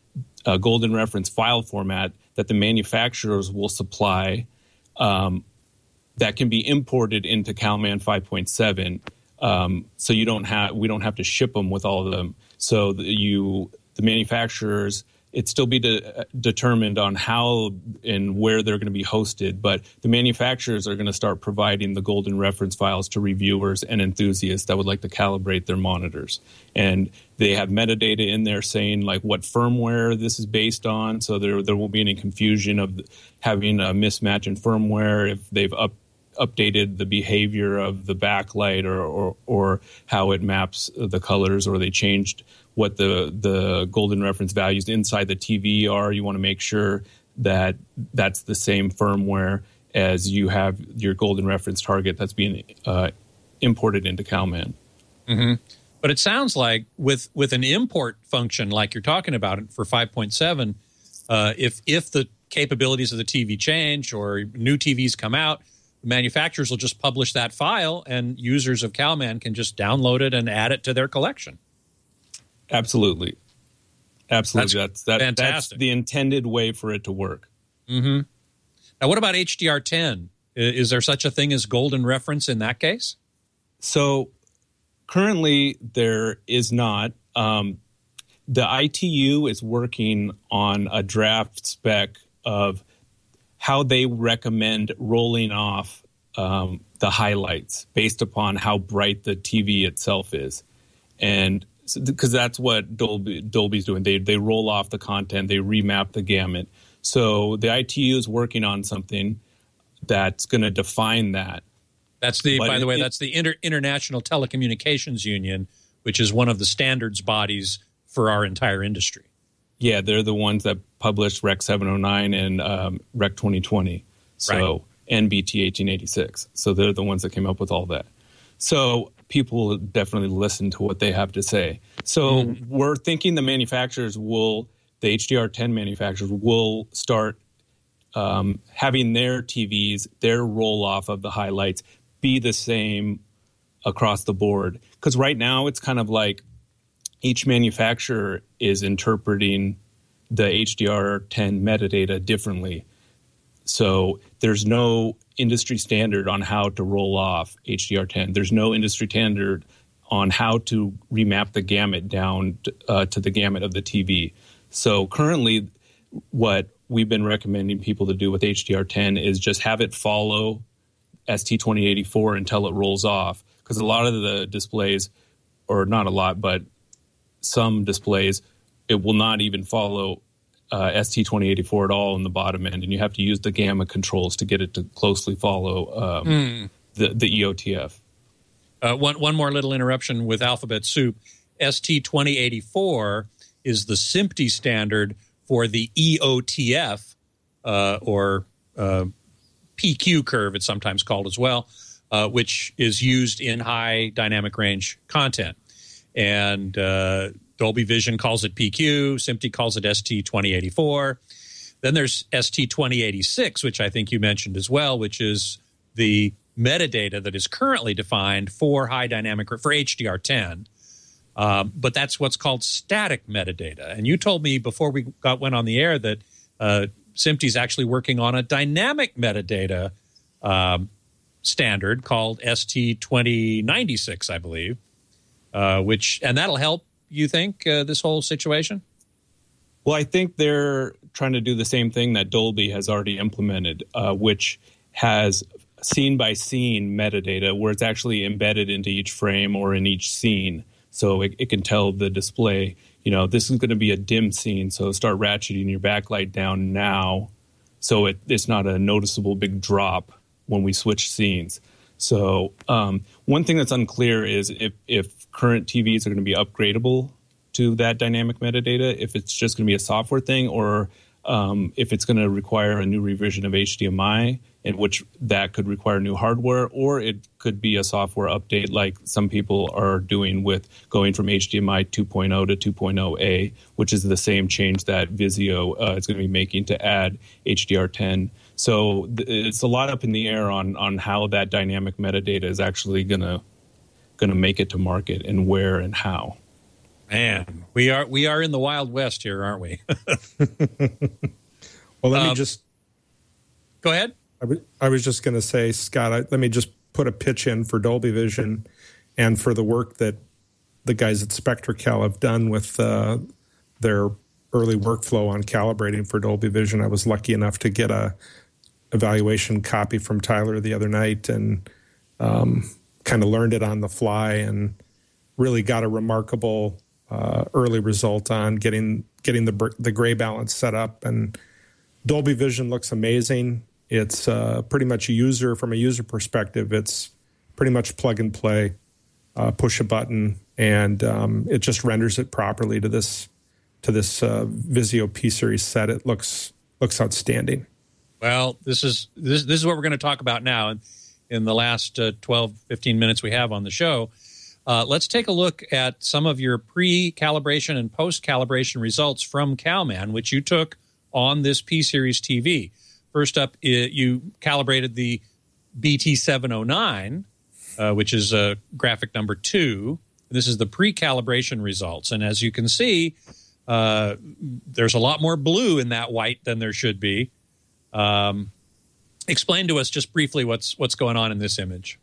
a golden reference file format that the manufacturers will supply, um, that can be imported into CalMan five point seven. Um, so you don't have, we don't have to ship them with all of them. So the, you, the manufacturers, it'd still be de- determined on how and where they're going to be hosted, but the manufacturers are going to start providing the golden reference files to reviewers and enthusiasts that would like to calibrate their monitors. And they have metadata in there saying like what firmware this is based on, so there there won't be any confusion of having a mismatch in firmware if they've up, updated the behavior of the backlight or, or or how it maps the colors, or they changed what the, the golden reference values inside the T V are. You want to make sure that that's the same firmware as you have your golden reference target that's being uh, imported into CalMan. Mm-hmm. But it sounds like with, with an import function like you're talking about for five point seven, uh, if if the capabilities of the T V change or new T Vs come out, the manufacturers will just publish that file and users of CalMan can just download it and add it to their collection. Absolutely. Absolutely. That's, That's, that, fantastic. That's the intended way for it to work. Mm-hmm. Now, what about H D R ten? Is there such a thing as golden reference in that case? So currently there is not. Um, the I T U is working on a draft spec of how they recommend rolling off um, the highlights based upon how bright the T V itself is. And because that's what Dolby, Dolby's doing. They they roll off the content, they remap the gamut. So the I T U is working on something that's going to define that. That's the, but by the it, way, that's the Inter- International Telecommunications Union, which is one of the standards bodies for our entire industry. Yeah, they're the ones that published Rec seven oh nine and um, Rec twenty twenty. So right. and B T eighteen eighty-six. So they're the ones that came up with all that. So people definitely listen to what they have to say. So mm. we're thinking the manufacturers will, the H D R ten manufacturers will start um, having their T Vs, their roll off of the highlights be the same across the board. Because right now it's kind of like each manufacturer is interpreting the H D R ten metadata differently. So there's no industry standard on how to roll off H D R ten. There's no industry standard on how to remap the gamut down uh, to the gamut of the T V. So currently what we've been recommending people to do with H D R ten is just have it follow S T twenty eighty-four until it rolls off. Because a lot of the displays, or not a lot, but some displays, it will not even follow uh, S T twenty eighty-four at all in the bottom end. And you have to use the gamma controls to get it to closely follow um, mm. the, the E O T F. Uh, one, one more little interruption with Alphabet Soup. S T twenty eighty-four is the S M P T E standard for the E O T F, uh, or uh, P Q curve, it's sometimes called as well, uh, which is used in high dynamic range content. And uh, Dolby Vision calls it P Q, S M P T E calls it S T twenty eighty-four. Then there's S T twenty eighty-six, which I think you mentioned as well, which is the metadata that is currently defined for high dynamic, for H D R ten. Um, but that's what's called static metadata. And you told me before we got went on the air that uh, S M P T E is actually working on a dynamic metadata um, standard called S T twenty ninety-six, I believe, uh, which and that'll help, you think, uh, this whole situation? Well, I think they're trying to do the same thing that Dolby has already implemented, uh, which has scene-by-scene metadata where it's actually embedded into each frame or in each scene. So it, it can tell the display, you know, this is going to be a dim scene, so start ratcheting your backlight down now so it, it's not a noticeable big drop when we switch scenes. So um, one thing that's unclear is if, if current T Vs are going to be upgradable to that dynamic metadata, if it's just going to be a software thing, or um, if it's going to require a new revision of H D M I, in which that could require new hardware, or it could be a software update like some people are doing with going from H D M I two point oh to two point oh A, which is the same change that Vizio uh, is going to be making to add H D R ten. So th- it's a lot up in the air on on how that dynamic metadata is actually going to going to make it to market and where and how. Man, we are we are in the Wild West here, aren't we? Well, let um, me just go ahead. I, w- I was just going to say, Scott, I, let me just put a pitch in for Dolby Vision and for the work that the guys at SpectraCal have done with uh, their early workflow on calibrating for Dolby Vision. I was lucky enough to get a evaluation copy from Tyler the other night and um, kind of learned it on the fly and really got a remarkable uh, early result on getting getting the the gray balance set up. And Dolby Vision looks amazing. It's uh, pretty much a user, from a user perspective, it's pretty much plug and play, uh, push a button, and um, it just renders it properly to this to this uh, Vizio P-Series set. It looks looks outstanding. Well, this is this this is what we're going to talk about now in, in the last uh, twelve, fifteen minutes we have on the show. Uh, let's take a look at some of your pre-calibration and post-calibration results from CalMan, which you took on this P-Series T V. First up, it, you calibrated the B T seven oh nine, uh, which is uh, graphic number two. This is the pre-calibration results. And as you can see, uh, there's a lot more blue in that white than there should be. Um, explain to us just briefly what's what's going on in this image.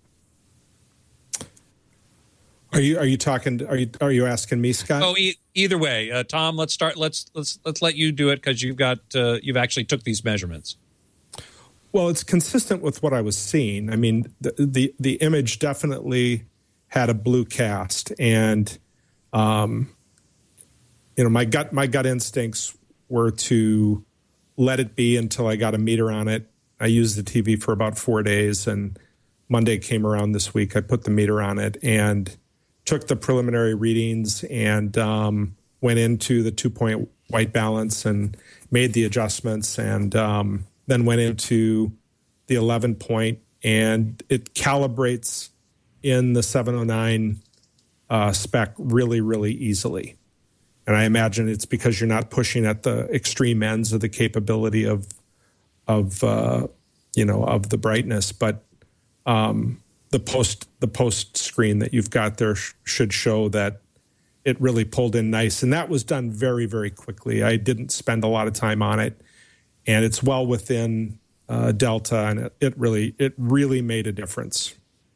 Are you are you talking? Are you are you asking me, Scott? Oh, e- either way, uh, Tom. Let's start. Let's let's let's let you do it because you've got uh, you've actually took these measurements. Well, it's consistent with what I was seeing. I mean, the the, the image definitely had a blue cast, and um, you know, my gut my gut instincts were to let it be until I got a meter on it. I used the T V for about four days, and Monday came around this week. I put the meter on it and took the preliminary readings and um, went into the two-point white balance and made the adjustments, and um, then went into the eleven point, and it calibrates in the seven oh nine uh, spec really, really easily. And I imagine it's because you're not pushing at the extreme ends of the capability of, of uh, you know, of the brightness. But um, the post the post screen that you've got there sh- should show that it really pulled in nice. And that was done very, very quickly. I didn't spend a lot of time on it. And it's well within uh, Delta, and it, it really it really made a difference.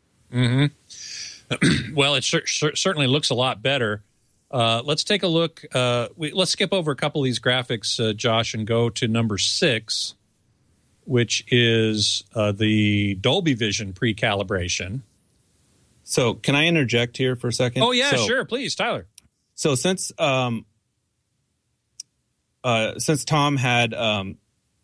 Mm-hmm. Well, it cer- cer- certainly looks a lot better. Uh, let's take a look. Uh, we, let's skip over a couple of these graphics, uh, Josh, and go to number six, which is uh, the Dolby Vision pre-calibration. So can I interject here for a second? Oh, yeah, so, sure. Please, Tyler. So since um, uh, since Tom had um,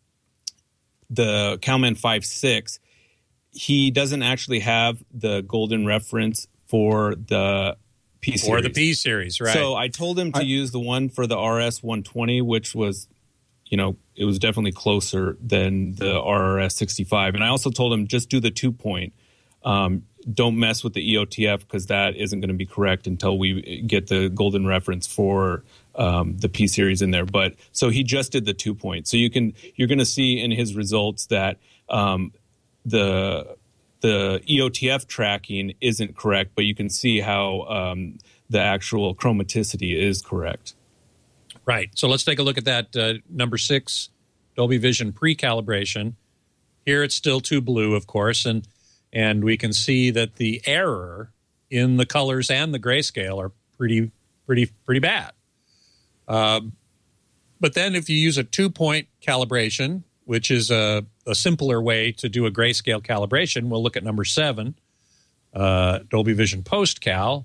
the Calman five six, he doesn't actually have the golden reference for the P series. Or the P series, right. So I told him to I, use the one for the R S one twenty, which was, you know, it was definitely closer than the R S sixty-five. And I also told him just do the two point. Um, don't mess with the E O T F because that isn't going to be correct until we get the golden reference for um, the P series in there. But so he just did the two point. So you can you're going to see in his results that um, the the E O T F tracking isn't correct, but you can see how um, the actual chromaticity is correct. Right. So let's take a look at that uh, number six Dolby Vision pre-calibration. Here it's still too blue, of course, and and we can see that the error in the colors and the grayscale are pretty, pretty, pretty bad. Um, but then if you use a two-point calibration, which is a, a simpler way to do a grayscale calibration, we'll look at number seven, uh, Dolby Vision post-cal.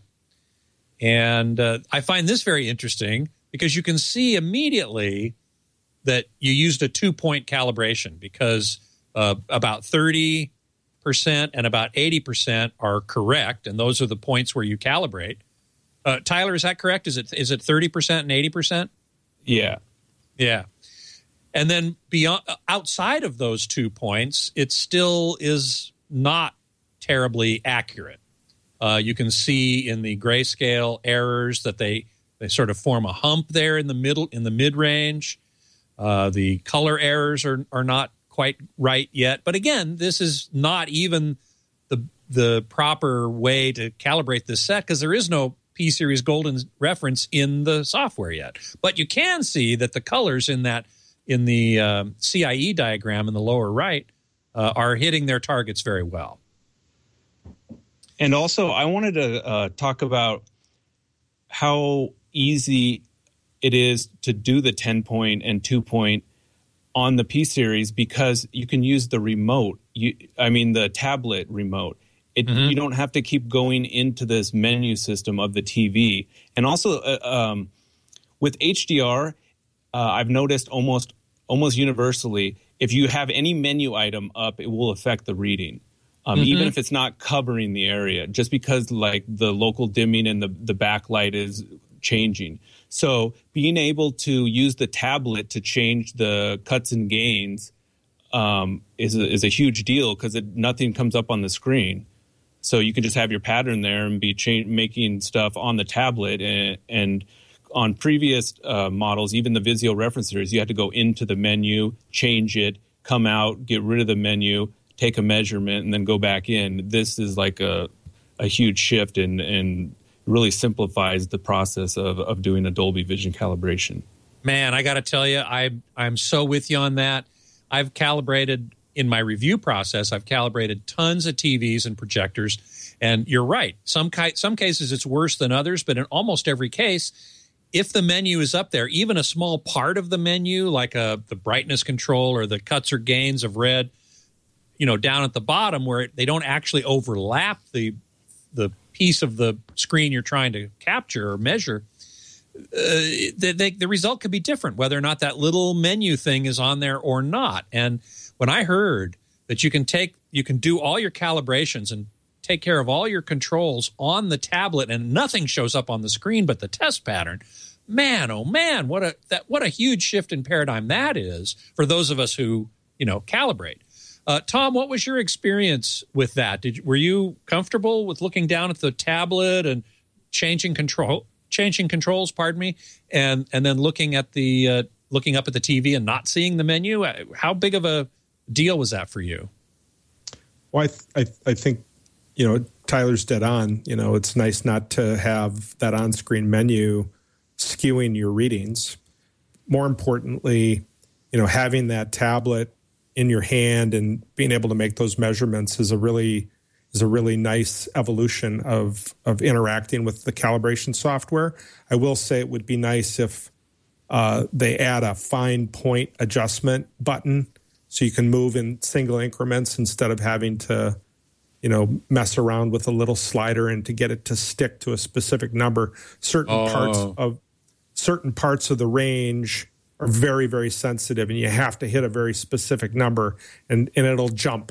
And uh, I find this very interesting because you can see immediately that you used a two-point calibration because uh, about thirty percent and about eighty percent are correct, and those are the points where you calibrate. Uh, Tyler, is that correct? Is it is it thirty percent and eighty percent? Yeah. Yeah. And then beyond, outside of those two points, it still is not terribly accurate. Uh, you can see in the grayscale errors that they, they sort of form a hump there in the middle, in the mid-range. Uh, the color errors are, are not quite right yet. But again, this is not even the the proper way to calibrate this set because there is no P-Series golden reference in the software yet. But you can see that the colors in that in the um, C I E diagram in the lower right uh, are hitting their targets very well. And also, I wanted to uh, talk about how easy it is to do the ten-point and two-point on the P-Series because you can use the remote. You, I mean, the tablet remote. It, mm-hmm. You don't have to keep going into this menu system of the T V. And also, uh, um, with H D R, uh, I've noticed almost almost universally, if you have any menu item up, it will affect the reading. Um, mm-hmm. Even if it's not covering the area, just because like the local dimming and the, the backlight is changing. So being able to use the tablet to change the cuts and gains um, is, a, is a huge deal because nothing comes up on the screen. So you can just have your pattern there and be cha- making stuff on the tablet. And, and on previous uh, models, even the Vizio reference series, you had to go into the menu, change it, come out, get rid of the menu, take a measurement, and then go back in. This is like a, a huge shift and and really simplifies the process of, of doing a Dolby Vision calibration. Man, I got to tell you, I, I'm so with you on that. I've calibrated, in my review process, I've calibrated tons of T Vs and projectors, and you're right. Some, ki- some cases it's worse than others, but in almost every case, if the menu is up there, even a small part of the menu, like a, the brightness control or the cuts or gains of red, you know, down at the bottom where it, they don't actually overlap the the piece of the screen you're trying to capture or measure, uh, the, the, the result could be different, whether or not that little menu thing is on there or not. And when I heard that you can take, you can do all your calibrations and take care of all your controls on the tablet and nothing shows up on the screen but the test pattern, man, oh man, what a that what a huge shift in paradigm that is for those of us who, you know, calibrate. Uh, Tom, what was your experience with that? Did were you comfortable with looking down at the tablet and changing control, changing controls? Pardon me, and and then looking at the uh, looking up at the T V and not seeing the menu? How big of a deal was that for you? Well, I th- I, th- I think you know Tyler's dead on. You know, it's nice not to have that on-screen menu skewing your readings. More importantly, you know, having that tablet in your hand and being able to make those measurements is a really is a really nice evolution of of interacting with the calibration software. I will say it would be nice if uh, they add a fine point adjustment button so you can move in single increments instead of having to, you know, mess around with a little slider and to get it to stick to a specific number. Certain oh. parts of certain parts of the range are very, very sensitive, and you have to hit a very specific number, and, and it'll jump.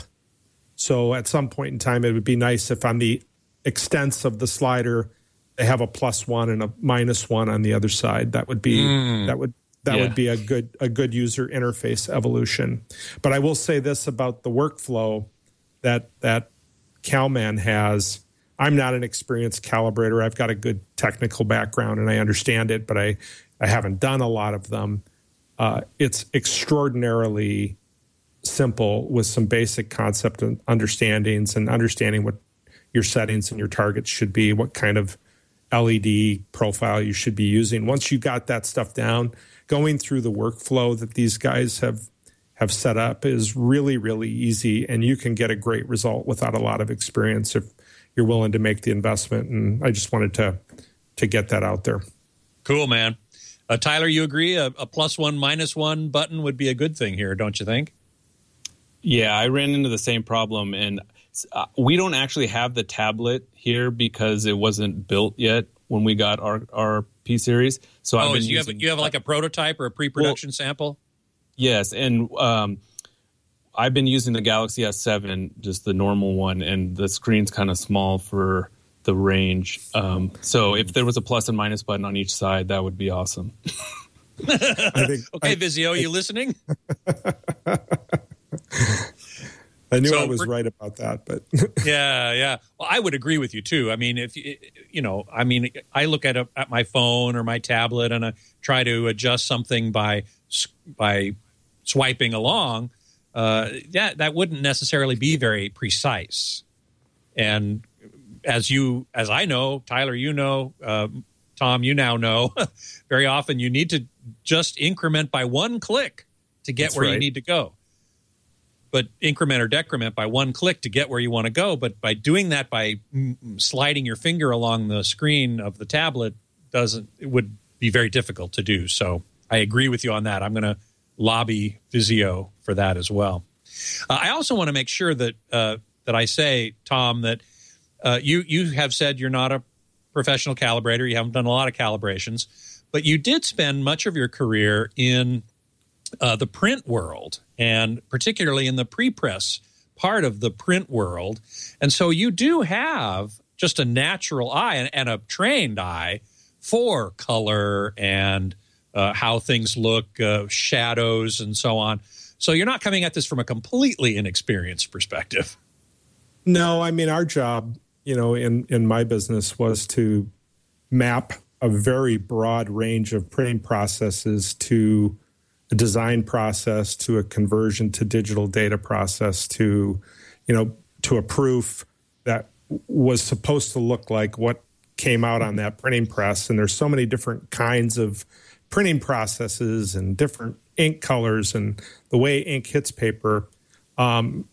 So at some point in time, it would be nice if on the extents of the slider, they have a plus one and a minus one on the other side. That would be mm. that would that yeah. would be a good a good user interface evolution. But I will say this about the workflow that that CalMan has. I'm not an experienced calibrator. I've got a good technical background and I understand it, but I, I haven't done a lot of them. Uh, it's extraordinarily simple with some basic concept and understandings and understanding what your settings and your targets should be, what kind of L E D profile you should be using. Once you got that stuff down, going through the workflow that these guys have have set up is really, really easy, and you can get a great result without a lot of experience if you're willing to make the investment. And I just wanted to to get that out there. Cool, man. Uh, Tyler, you agree a, a plus one, minus one button would be a good thing here, don't you think? Yeah, I ran into the same problem, and uh, we don't actually have the tablet here because it wasn't built yet when we got our, our P series. So oh, I've been so you using, have you have like a prototype or a pre-production well, sample? Yes, and um, I've been using the Galaxy S seven, just the normal one, and the screen's kind of small for the range. Um, so if there was a plus and minus button on each side, that would be awesome. I think, okay, I, Vizio, are you listening? I knew So I was we're- right about that, but yeah, yeah. Well, I would agree with you too. I mean, if you, you know, I mean, I look at a, at my phone or my tablet and I try to adjust something by by swiping along. Uh, that that wouldn't necessarily be very precise. And as you, as I know, Tyler, you know, uh, Tom, you now know, very often you need to just increment by one click to get That's where right. you need to go. But increment or decrement by one click to get where you want to go. But by doing that, by mm, sliding your finger along the screen of the tablet, doesn't it would be very difficult to do. So I agree with you on that. I'm going to lobby Vizio for that as well. Uh, I also want to make sure that uh, that I say, Tom, that uh, you you have said you're not a professional calibrator. You haven't done a lot of calibrations, but you did spend much of your career in Uh, the print world, and particularly in the pre-press part of the print world. And so you do have just a natural eye and, and a trained eye for color and uh, how things look, uh, shadows and so on. So you're not coming at this from a completely inexperienced perspective. no, I mean, our job, you know, in, in my business was to map a very broad range of printing processes to a design process, to a conversion to digital data process, to, you know, to a proof that was supposed to look like what came out on that printing press. And there's so many different kinds of printing processes and different ink colors and the way ink hits paper. Um,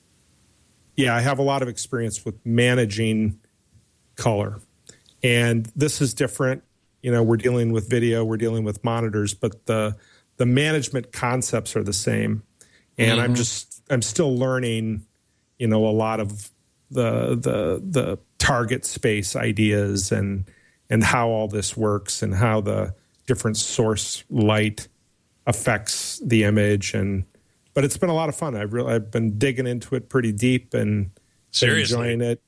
yeah, I have a lot of experience with managing color. And this is different. You know, we're dealing with video, we're dealing with monitors, but the The management concepts are the same, and mm-hmm. I'm just I'm still learning, you know, a lot of the the the target space ideas and and how all this works and how the different source light affects the image. And but it's been a lot of fun. I've really I've been digging into it pretty deep and Seriously? enjoying it.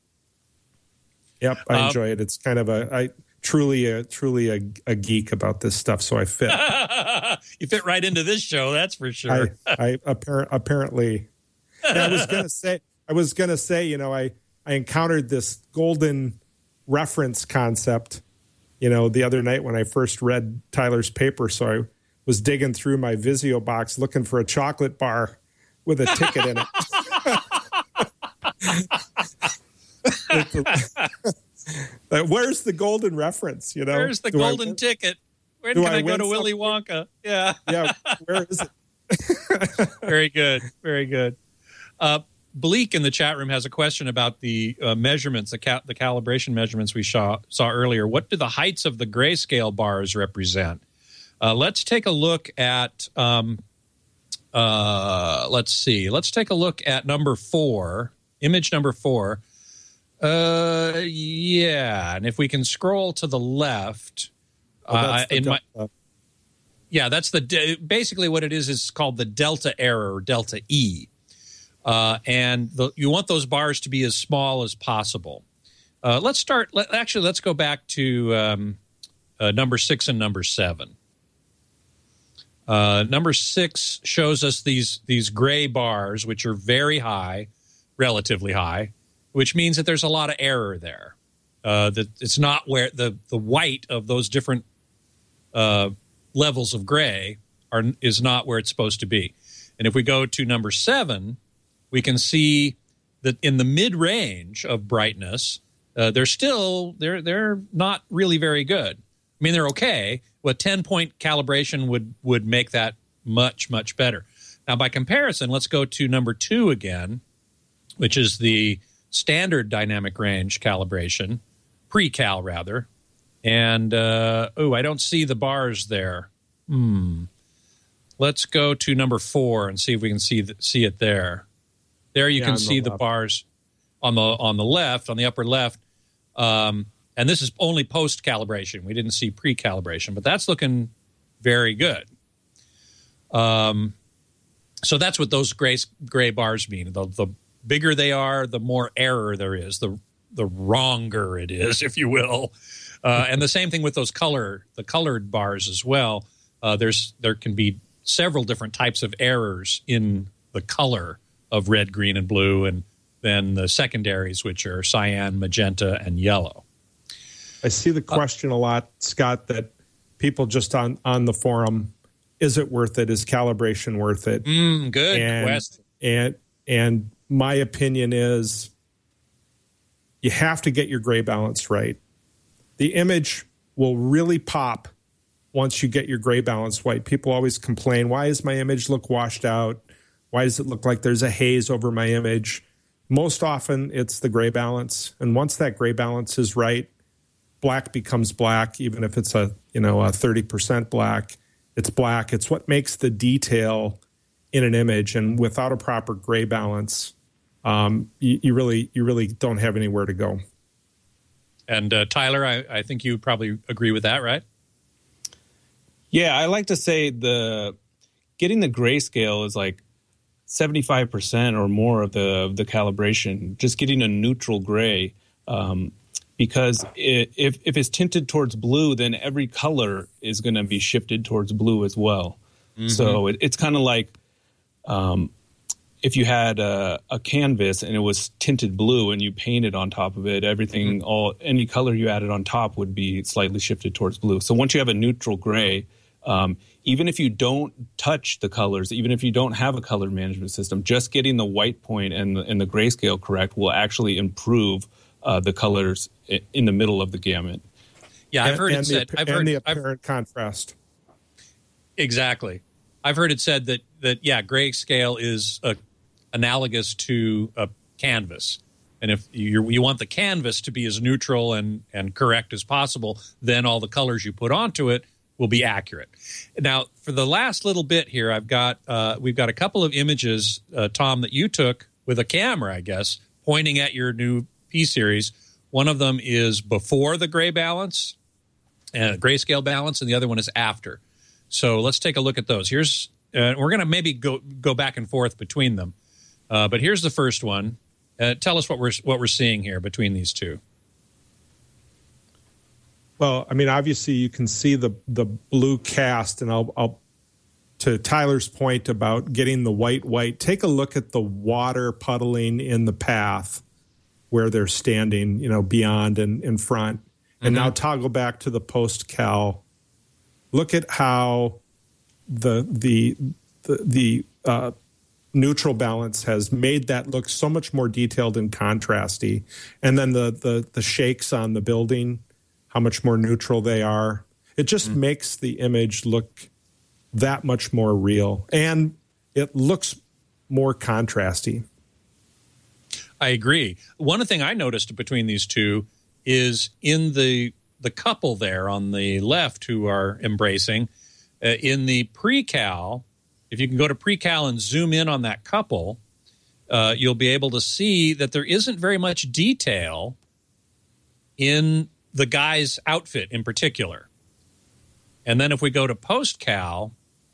Yep, I um, enjoy it. It's kind of a I. Truly, a truly a, a geek about this stuff, so I fit. You fit right into this show, that's for sure. I, I appar- apparently, I was gonna say, I was gonna say, you know, I I encountered this golden reference concept, you know, the other night when I first read Tyler's paper. So I was digging through my Vizio box looking for a chocolate bar with a ticket in it. Where's the golden reference? You know, where's the do golden I, ticket? Where do can I, I go to win Willy something? Wonka? Yeah, Yeah, where is it? very good, very good. Uh, Bleak in the chat room has a question about the uh, measurements, the, ca- the calibration measurements we saw, saw earlier. What do the heights of the grayscale bars represent? Uh, let's take a look at, um, uh, let's see, let's take a look at number four, image number four. Uh, yeah, and if we can scroll to the left, Oh, that's uh, the in my, delta. yeah, that's the, de- basically what it is is called the delta error, or delta E. Uh, and the, you want those bars to be as small as possible. Uh, let's start. Let, actually, let's go back to um, uh, number six and number seven. Uh, number six shows us these these gray bars, which are very high, relatively high, which means that there's a lot of error there. Uh, that it's not where the the white of those different uh, levels of gray are is not where it's supposed to be. And if we go to number seven, we can see that in the mid-range of brightness, uh, they're still they're they're not really very good. I mean, they're okay. Well, ten-point calibration would would make that much much better. Now, by comparison, let's go to number two again, which is the standard dynamic range calibration, pre-cal rather. And uh, oh, I don't see the bars there. Hmm. Let's go to number four and see if we can see the, see it there. There you Yeah, can on the see the left. bars on the on the left, on the upper left. Um, and this is only post-calibration. We didn't see pre-calibration, but that's looking very good. Um, so that's what those gray gray bars mean. The, the bigger they are, the more error there is, the the wronger it is, if you will. Uh, and the same thing with those color the colored bars as well. Uh, there's there can be several different types of errors in the color of red, green, and blue, and then the secondaries, which are cyan, magenta, and yellow. I see the question a lot, Scott, that people just on, on the forum, is it worth it? Is calibration worth it? Mm, good and, question. And, and my opinion is you have to get your gray balance right. The image will really pop once you get your gray balance right. People always complain, why does my image look washed out? Why does it look like there's a haze over my image? Most often, it's the gray balance. And once that gray balance is right, black becomes black, even if it's a, you know, a thirty percent black. It's black. It's what makes the detail in an image. And without a proper gray balance, um, you, you really you really don't have anywhere to go. And uh, Tyler, I, I think you probably agree with that, right? Yeah, I like to say the getting the grayscale is like seventy-five percent or more of the of the calibration. Just getting a neutral gray, um, because it, if if it's tinted towards blue, then every color is going to be shifted towards blue as well. Mm-hmm. So it, it's kind of like um, if you had a, a canvas and it was tinted blue and you painted on top of it, everything, mm-hmm. all any color you added on top would be slightly shifted towards blue. So once you have a neutral gray, um, even if you don't touch the colors, even if you don't have a color management system, just getting the white point and the, and the grayscale correct will actually improve uh, the colors in the middle of the gamut. Yeah, I've and, heard and it said. The, I've and heard the I've, apparent contrast. Exactly. I've heard it said that that yeah, grayscale is a, analogous to a canvas, and if you you want the canvas to be as neutral and and correct as possible, then all the colors you put onto it will be accurate. Now, for the last little bit here, I've got uh, we've got a couple of images, uh, Tom, that you took with a camera, I guess, pointing at your new P series. One of them is before the gray balance, and grayscale balance, and the other one is after. So let's take a look at those. Here's uh, we're going to maybe go go back and forth between them, uh, but here's the first one. Uh, tell us what we're what we're seeing here between these two. Well, I mean, obviously you can see the the blue cast, and I'll I'll to Tyler's point about getting the white white, take a look at the water puddling in the path where they're standing, you know, beyond and in front. And mm-hmm. now toggle back to the post-cal. Look at how the the the, the uh, neutral balance has made that look so much more detailed and contrasty. And then the the the shakes on the building, how much more neutral they are. It just mm-hmm. makes the image look that much more real, and it looks more contrasty. I agree. One thing I noticed between these two is in the the couple there on the left who are embracing, uh, in the pre-cal, if you can go to pre-cal and zoom in on that couple, uh, you'll be able to see that there isn't very much detail in the guy's outfit in particular. And then if we go to post-cal,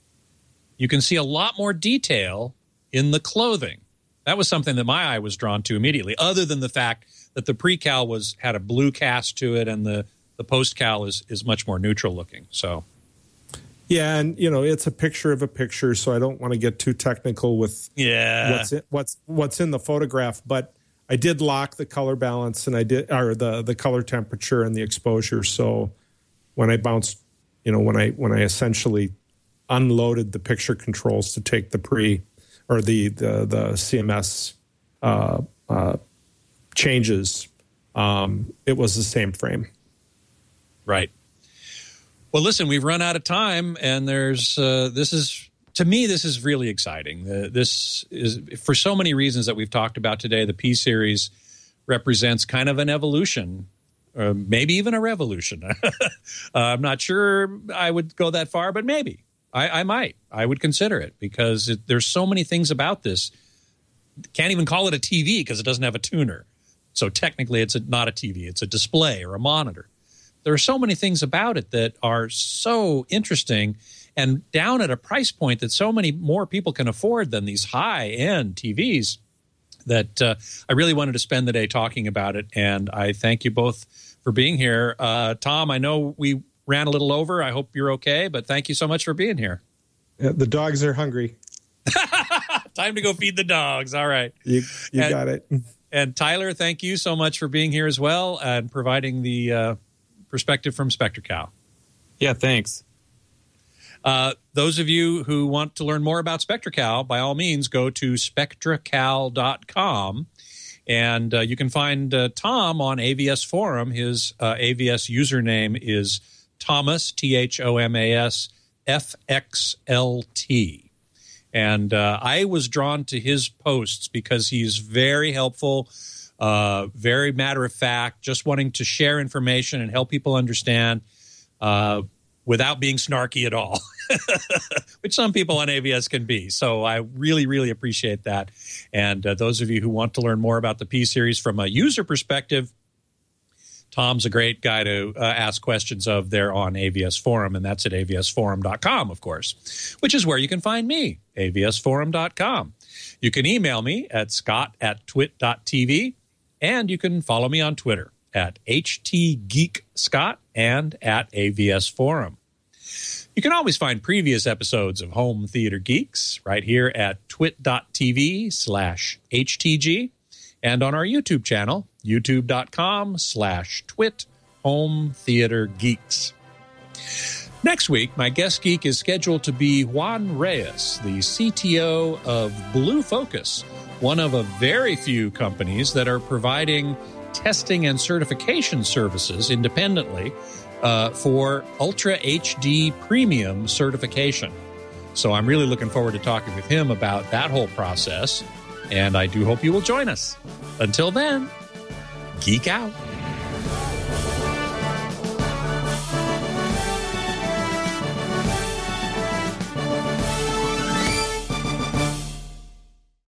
you can see a lot more detail in the clothing. That was something that my eye was drawn to immediately, other than the fact that the pre-cal was had a blue cast to it and the, the post-cal is, is much more neutral looking. So, yeah, and, you know, it's a picture of a picture, so I don't want to get too technical with yeah. what's in, what's what's in the photograph, but I did lock the color balance and I did or the, the color temperature and the exposure. So when I bounced, you know, when I when I essentially unloaded the picture controls to take the pre or the the, the C M S uh, uh, changes, um, it was the same frame. Right. Well, listen, we've run out of time, and there's uh, this is to me this is really exciting. Uh, this is for so many reasons that we've talked about today. The P series represents kind of an evolution. Uh, maybe even a revolution. uh, I'm not sure I would go that far, but maybe. I, I might. I would consider it because it, there's so many things about this. Can't even call it a T V because it doesn't have a tuner. So technically it's a, not a T V. It's a display or a monitor. There are so many things about it that are so interesting and down at a price point that so many more people can afford than these high-end T Vs that uh, I really wanted to spend the day talking about it. And I thank you both for being here. Uh, Tom, I know we ran a little over. I hope you're okay, but thank you so much for being here. Yeah, the dogs are hungry. Time to go feed the dogs. All right. You, you and, got it. And Tyler, thank you so much for being here as well and providing the uh, perspective from SpectraCal. Yeah, thanks. Uh, those of you who want to learn more about SpectraCal, by all means, go to spectra cal dot com. And uh, you can find uh, Tom on A V S Forum. His uh, A V S username is Thomas, T H O M A S, F X L T. And uh, I was drawn to his posts because he's very helpful, uh, very matter-of-fact, just wanting to share information and help people understand uh, without being snarky at all, which some people on A V S can be. So I really, really appreciate that. And uh, those of you who want to learn more about the P-Series from a user perspective, Tom's a great guy to uh, ask questions of there on A V S Forum, and that's at A V S forum dot com, of course, which is where you can find me, A V S forum dot com. You can email me at scott at twit dot t v, and you can follow me on Twitter at H T Geek Scott and at A V S Forum. You can always find previous episodes of Home Theater Geeks right here at twit dot t v slash H T G and on our YouTube channel, youtube dot com slash twit home theater geeks. Next week, my guest geek is scheduled to be Juan Reyes, the C T O of Blue Focus, one of a very few companies that are providing testing and certification services independently uh, for Ultra H D Premium certification. So I'm really looking forward to talking with him about that whole process, and I do hope you will join us. Until then, geek out.